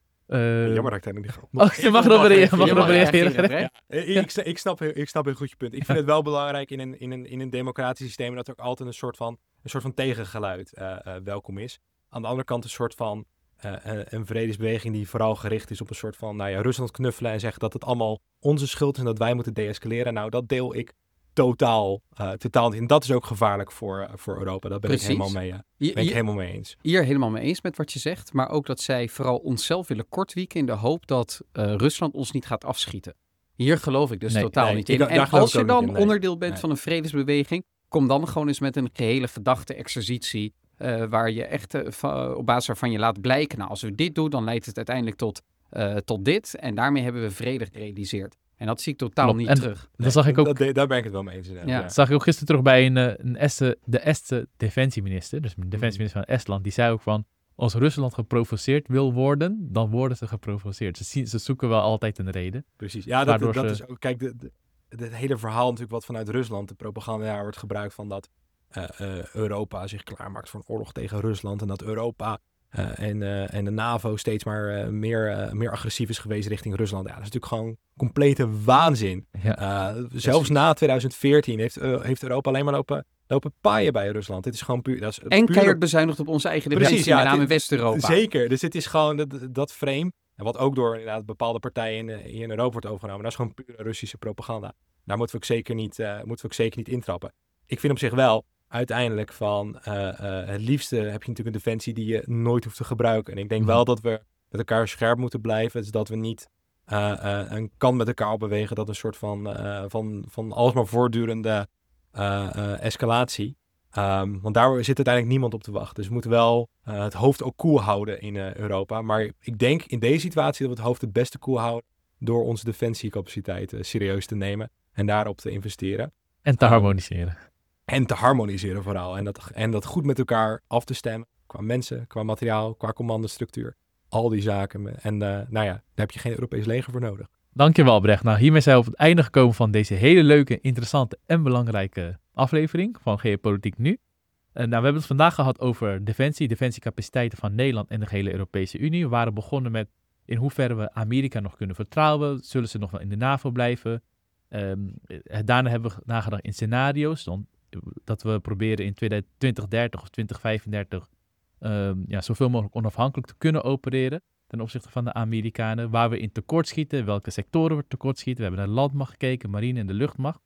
Uh, Jammer dat ik daar nog niet ga. Oh, je mag erop reageren. Mag erop reageren. Ja. Ja, ik, ik, snap, ik snap heel goed je punt. Ik vind het wel belangrijk in een, in een, in een democratisch systeem dat er ook altijd een soort van, een soort van tegengeluid uh, uh, welkom is. Aan de andere kant een soort van uh, een vredesbeweging die vooral gericht is op een soort van nou ja, Rusland knuffelen en zeggen dat het allemaal onze schuld is en dat wij moeten deescaleren. Nou, dat deel ik totaal, uh, totaal niet. En dat is ook gevaarlijk voor, uh, voor Europa. Dat ben Precies. ik helemaal mee, uh, ben ik helemaal mee eens. Hier helemaal mee eens met wat je zegt. Maar ook dat zij vooral onszelf willen kortwieken in de hoop dat uh, Rusland ons niet gaat afschieten. Hier geloof ik dus nee, totaal nee, niet in. Ik, en als je dan in, nee. onderdeel bent nee. van een vredesbeweging, kom dan gewoon eens met een gehele gedachte-exercitie uh, waar je echt uh, va- op basis waarvan je laat blijken, nou, als we dit doen, dan leidt het uiteindelijk tot, uh, tot dit. En daarmee hebben we vrede gerealiseerd. En dat zie ik totaal Klopt. niet en terug. Dat zag ik ook. Dat, daar ben ik het wel mee eens. Ja. Ja. Dat zag ik ook gisteren terug bij een, een Estse, de Estse defensieminister. Dus de defensieminister van Estland. Die zei ook van, als Rusland geprovoceerd wil worden, dan worden ze geprovoceerd. Ze, zien, ze zoeken wel altijd een reden. Precies. Ja, dat, dat ze... is ook... Kijk, de, de, het hele verhaal natuurlijk wat vanuit Rusland, de propaganda daar wordt gebruikt van dat uh, uh, Europa zich klaarmaakt voor een oorlog tegen Rusland. En dat Europa uh, en, uh, en de NAVO steeds maar uh, meer, uh, meer agressief is geweest richting Rusland. Ja, dat is natuurlijk gewoon complete waanzin. Ja. Uh, zelfs na twintig veertien heeft, uh, heeft Europa alleen maar lopen, lopen paaien bij Rusland. Dit is gewoon puur... Dat is en puur keihard bezuinigd op onze eigen defensie, Precies, ja, met name dit, West-Europa. Zeker, dus het is gewoon dat, dat frame. En wat ook door inderdaad bepaalde partijen in, in Europa wordt overgenomen. Dat is gewoon pure Russische propaganda. Daar moeten we ook zeker niet, uh, moeten we ook zeker niet intrappen. Ik vind op zich wel, uiteindelijk van uh, uh, het liefste heb je natuurlijk een defensie die je nooit hoeft te gebruiken. En ik denk wel dat we met elkaar scherp moeten blijven. Dus dat we niet uh, uh, een kant met elkaar opbewegen. Dat een soort van, uh, van, van alsmaar voortdurende uh, uh, escalatie. Um, want daar zit uiteindelijk niemand op te wachten. Dus we moeten wel uh, het hoofd ook koel houden in uh, Europa. Maar ik denk in deze situatie dat we het hoofd het beste koel houden door onze defensiecapaciteit uh, serieus te nemen en daarop te investeren. En te harmoniseren. En te harmoniseren vooral. En dat, en dat goed met elkaar af te stemmen. Qua mensen, qua materiaal, qua commandostructuur. Al die zaken. En uh, nou ja, daar heb je geen Europees leger voor nodig. Dankjewel, Brecht. Nou, hiermee zijn we op het einde gekomen van deze hele leuke, interessante en belangrijke aflevering van Geopolitiek Nu. Uh, nou, we hebben het vandaag gehad over defensie, defensiecapaciteiten van Nederland en de hele Europese Unie. We waren begonnen met in hoeverre we Amerika nog kunnen vertrouwen. Zullen ze nog wel in de NAVO blijven? Um, daarna hebben we nagedacht in scenario's. Dan, dat we proberen in twintig dertig of twintig vijfendertig um, ja, zoveel mogelijk onafhankelijk te kunnen opereren ten opzichte van de Amerikanen. Waar we in tekortschieten, welke sectoren we tekortschieten. We hebben naar de landmacht gekeken, marine en de luchtmacht.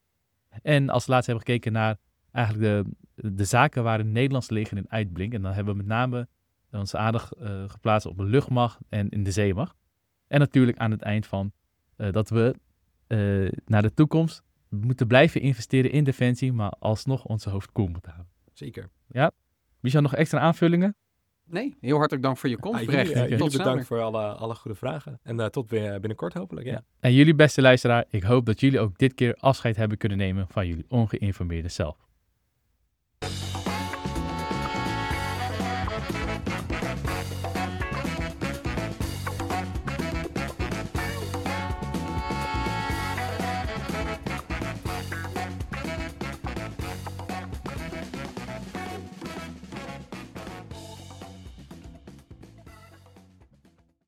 En als laatste hebben we gekeken naar eigenlijk de, de zaken waar het Nederlandse leger in uitblinkt. En dan hebben we met name onze aandacht uh, geplaatst op de luchtmacht en in de zeemacht. En natuurlijk aan het eind van uh, dat we uh, naar de toekomst moeten blijven investeren in defensie, maar alsnog onze hoofd koel moeten houden. Zeker. Ja. Michel, nog extra aanvullingen? Nee, heel hartelijk dank voor je komst, Ah, Brecht. jullie, uh, jullie tot bedankt voor alle, alle goede vragen. En uh, tot weer binnenkort hopelijk. Ja. En jullie beste luisteraar, ik hoop dat jullie ook dit keer afscheid hebben kunnen nemen van jullie ongeïnformeerde zelf.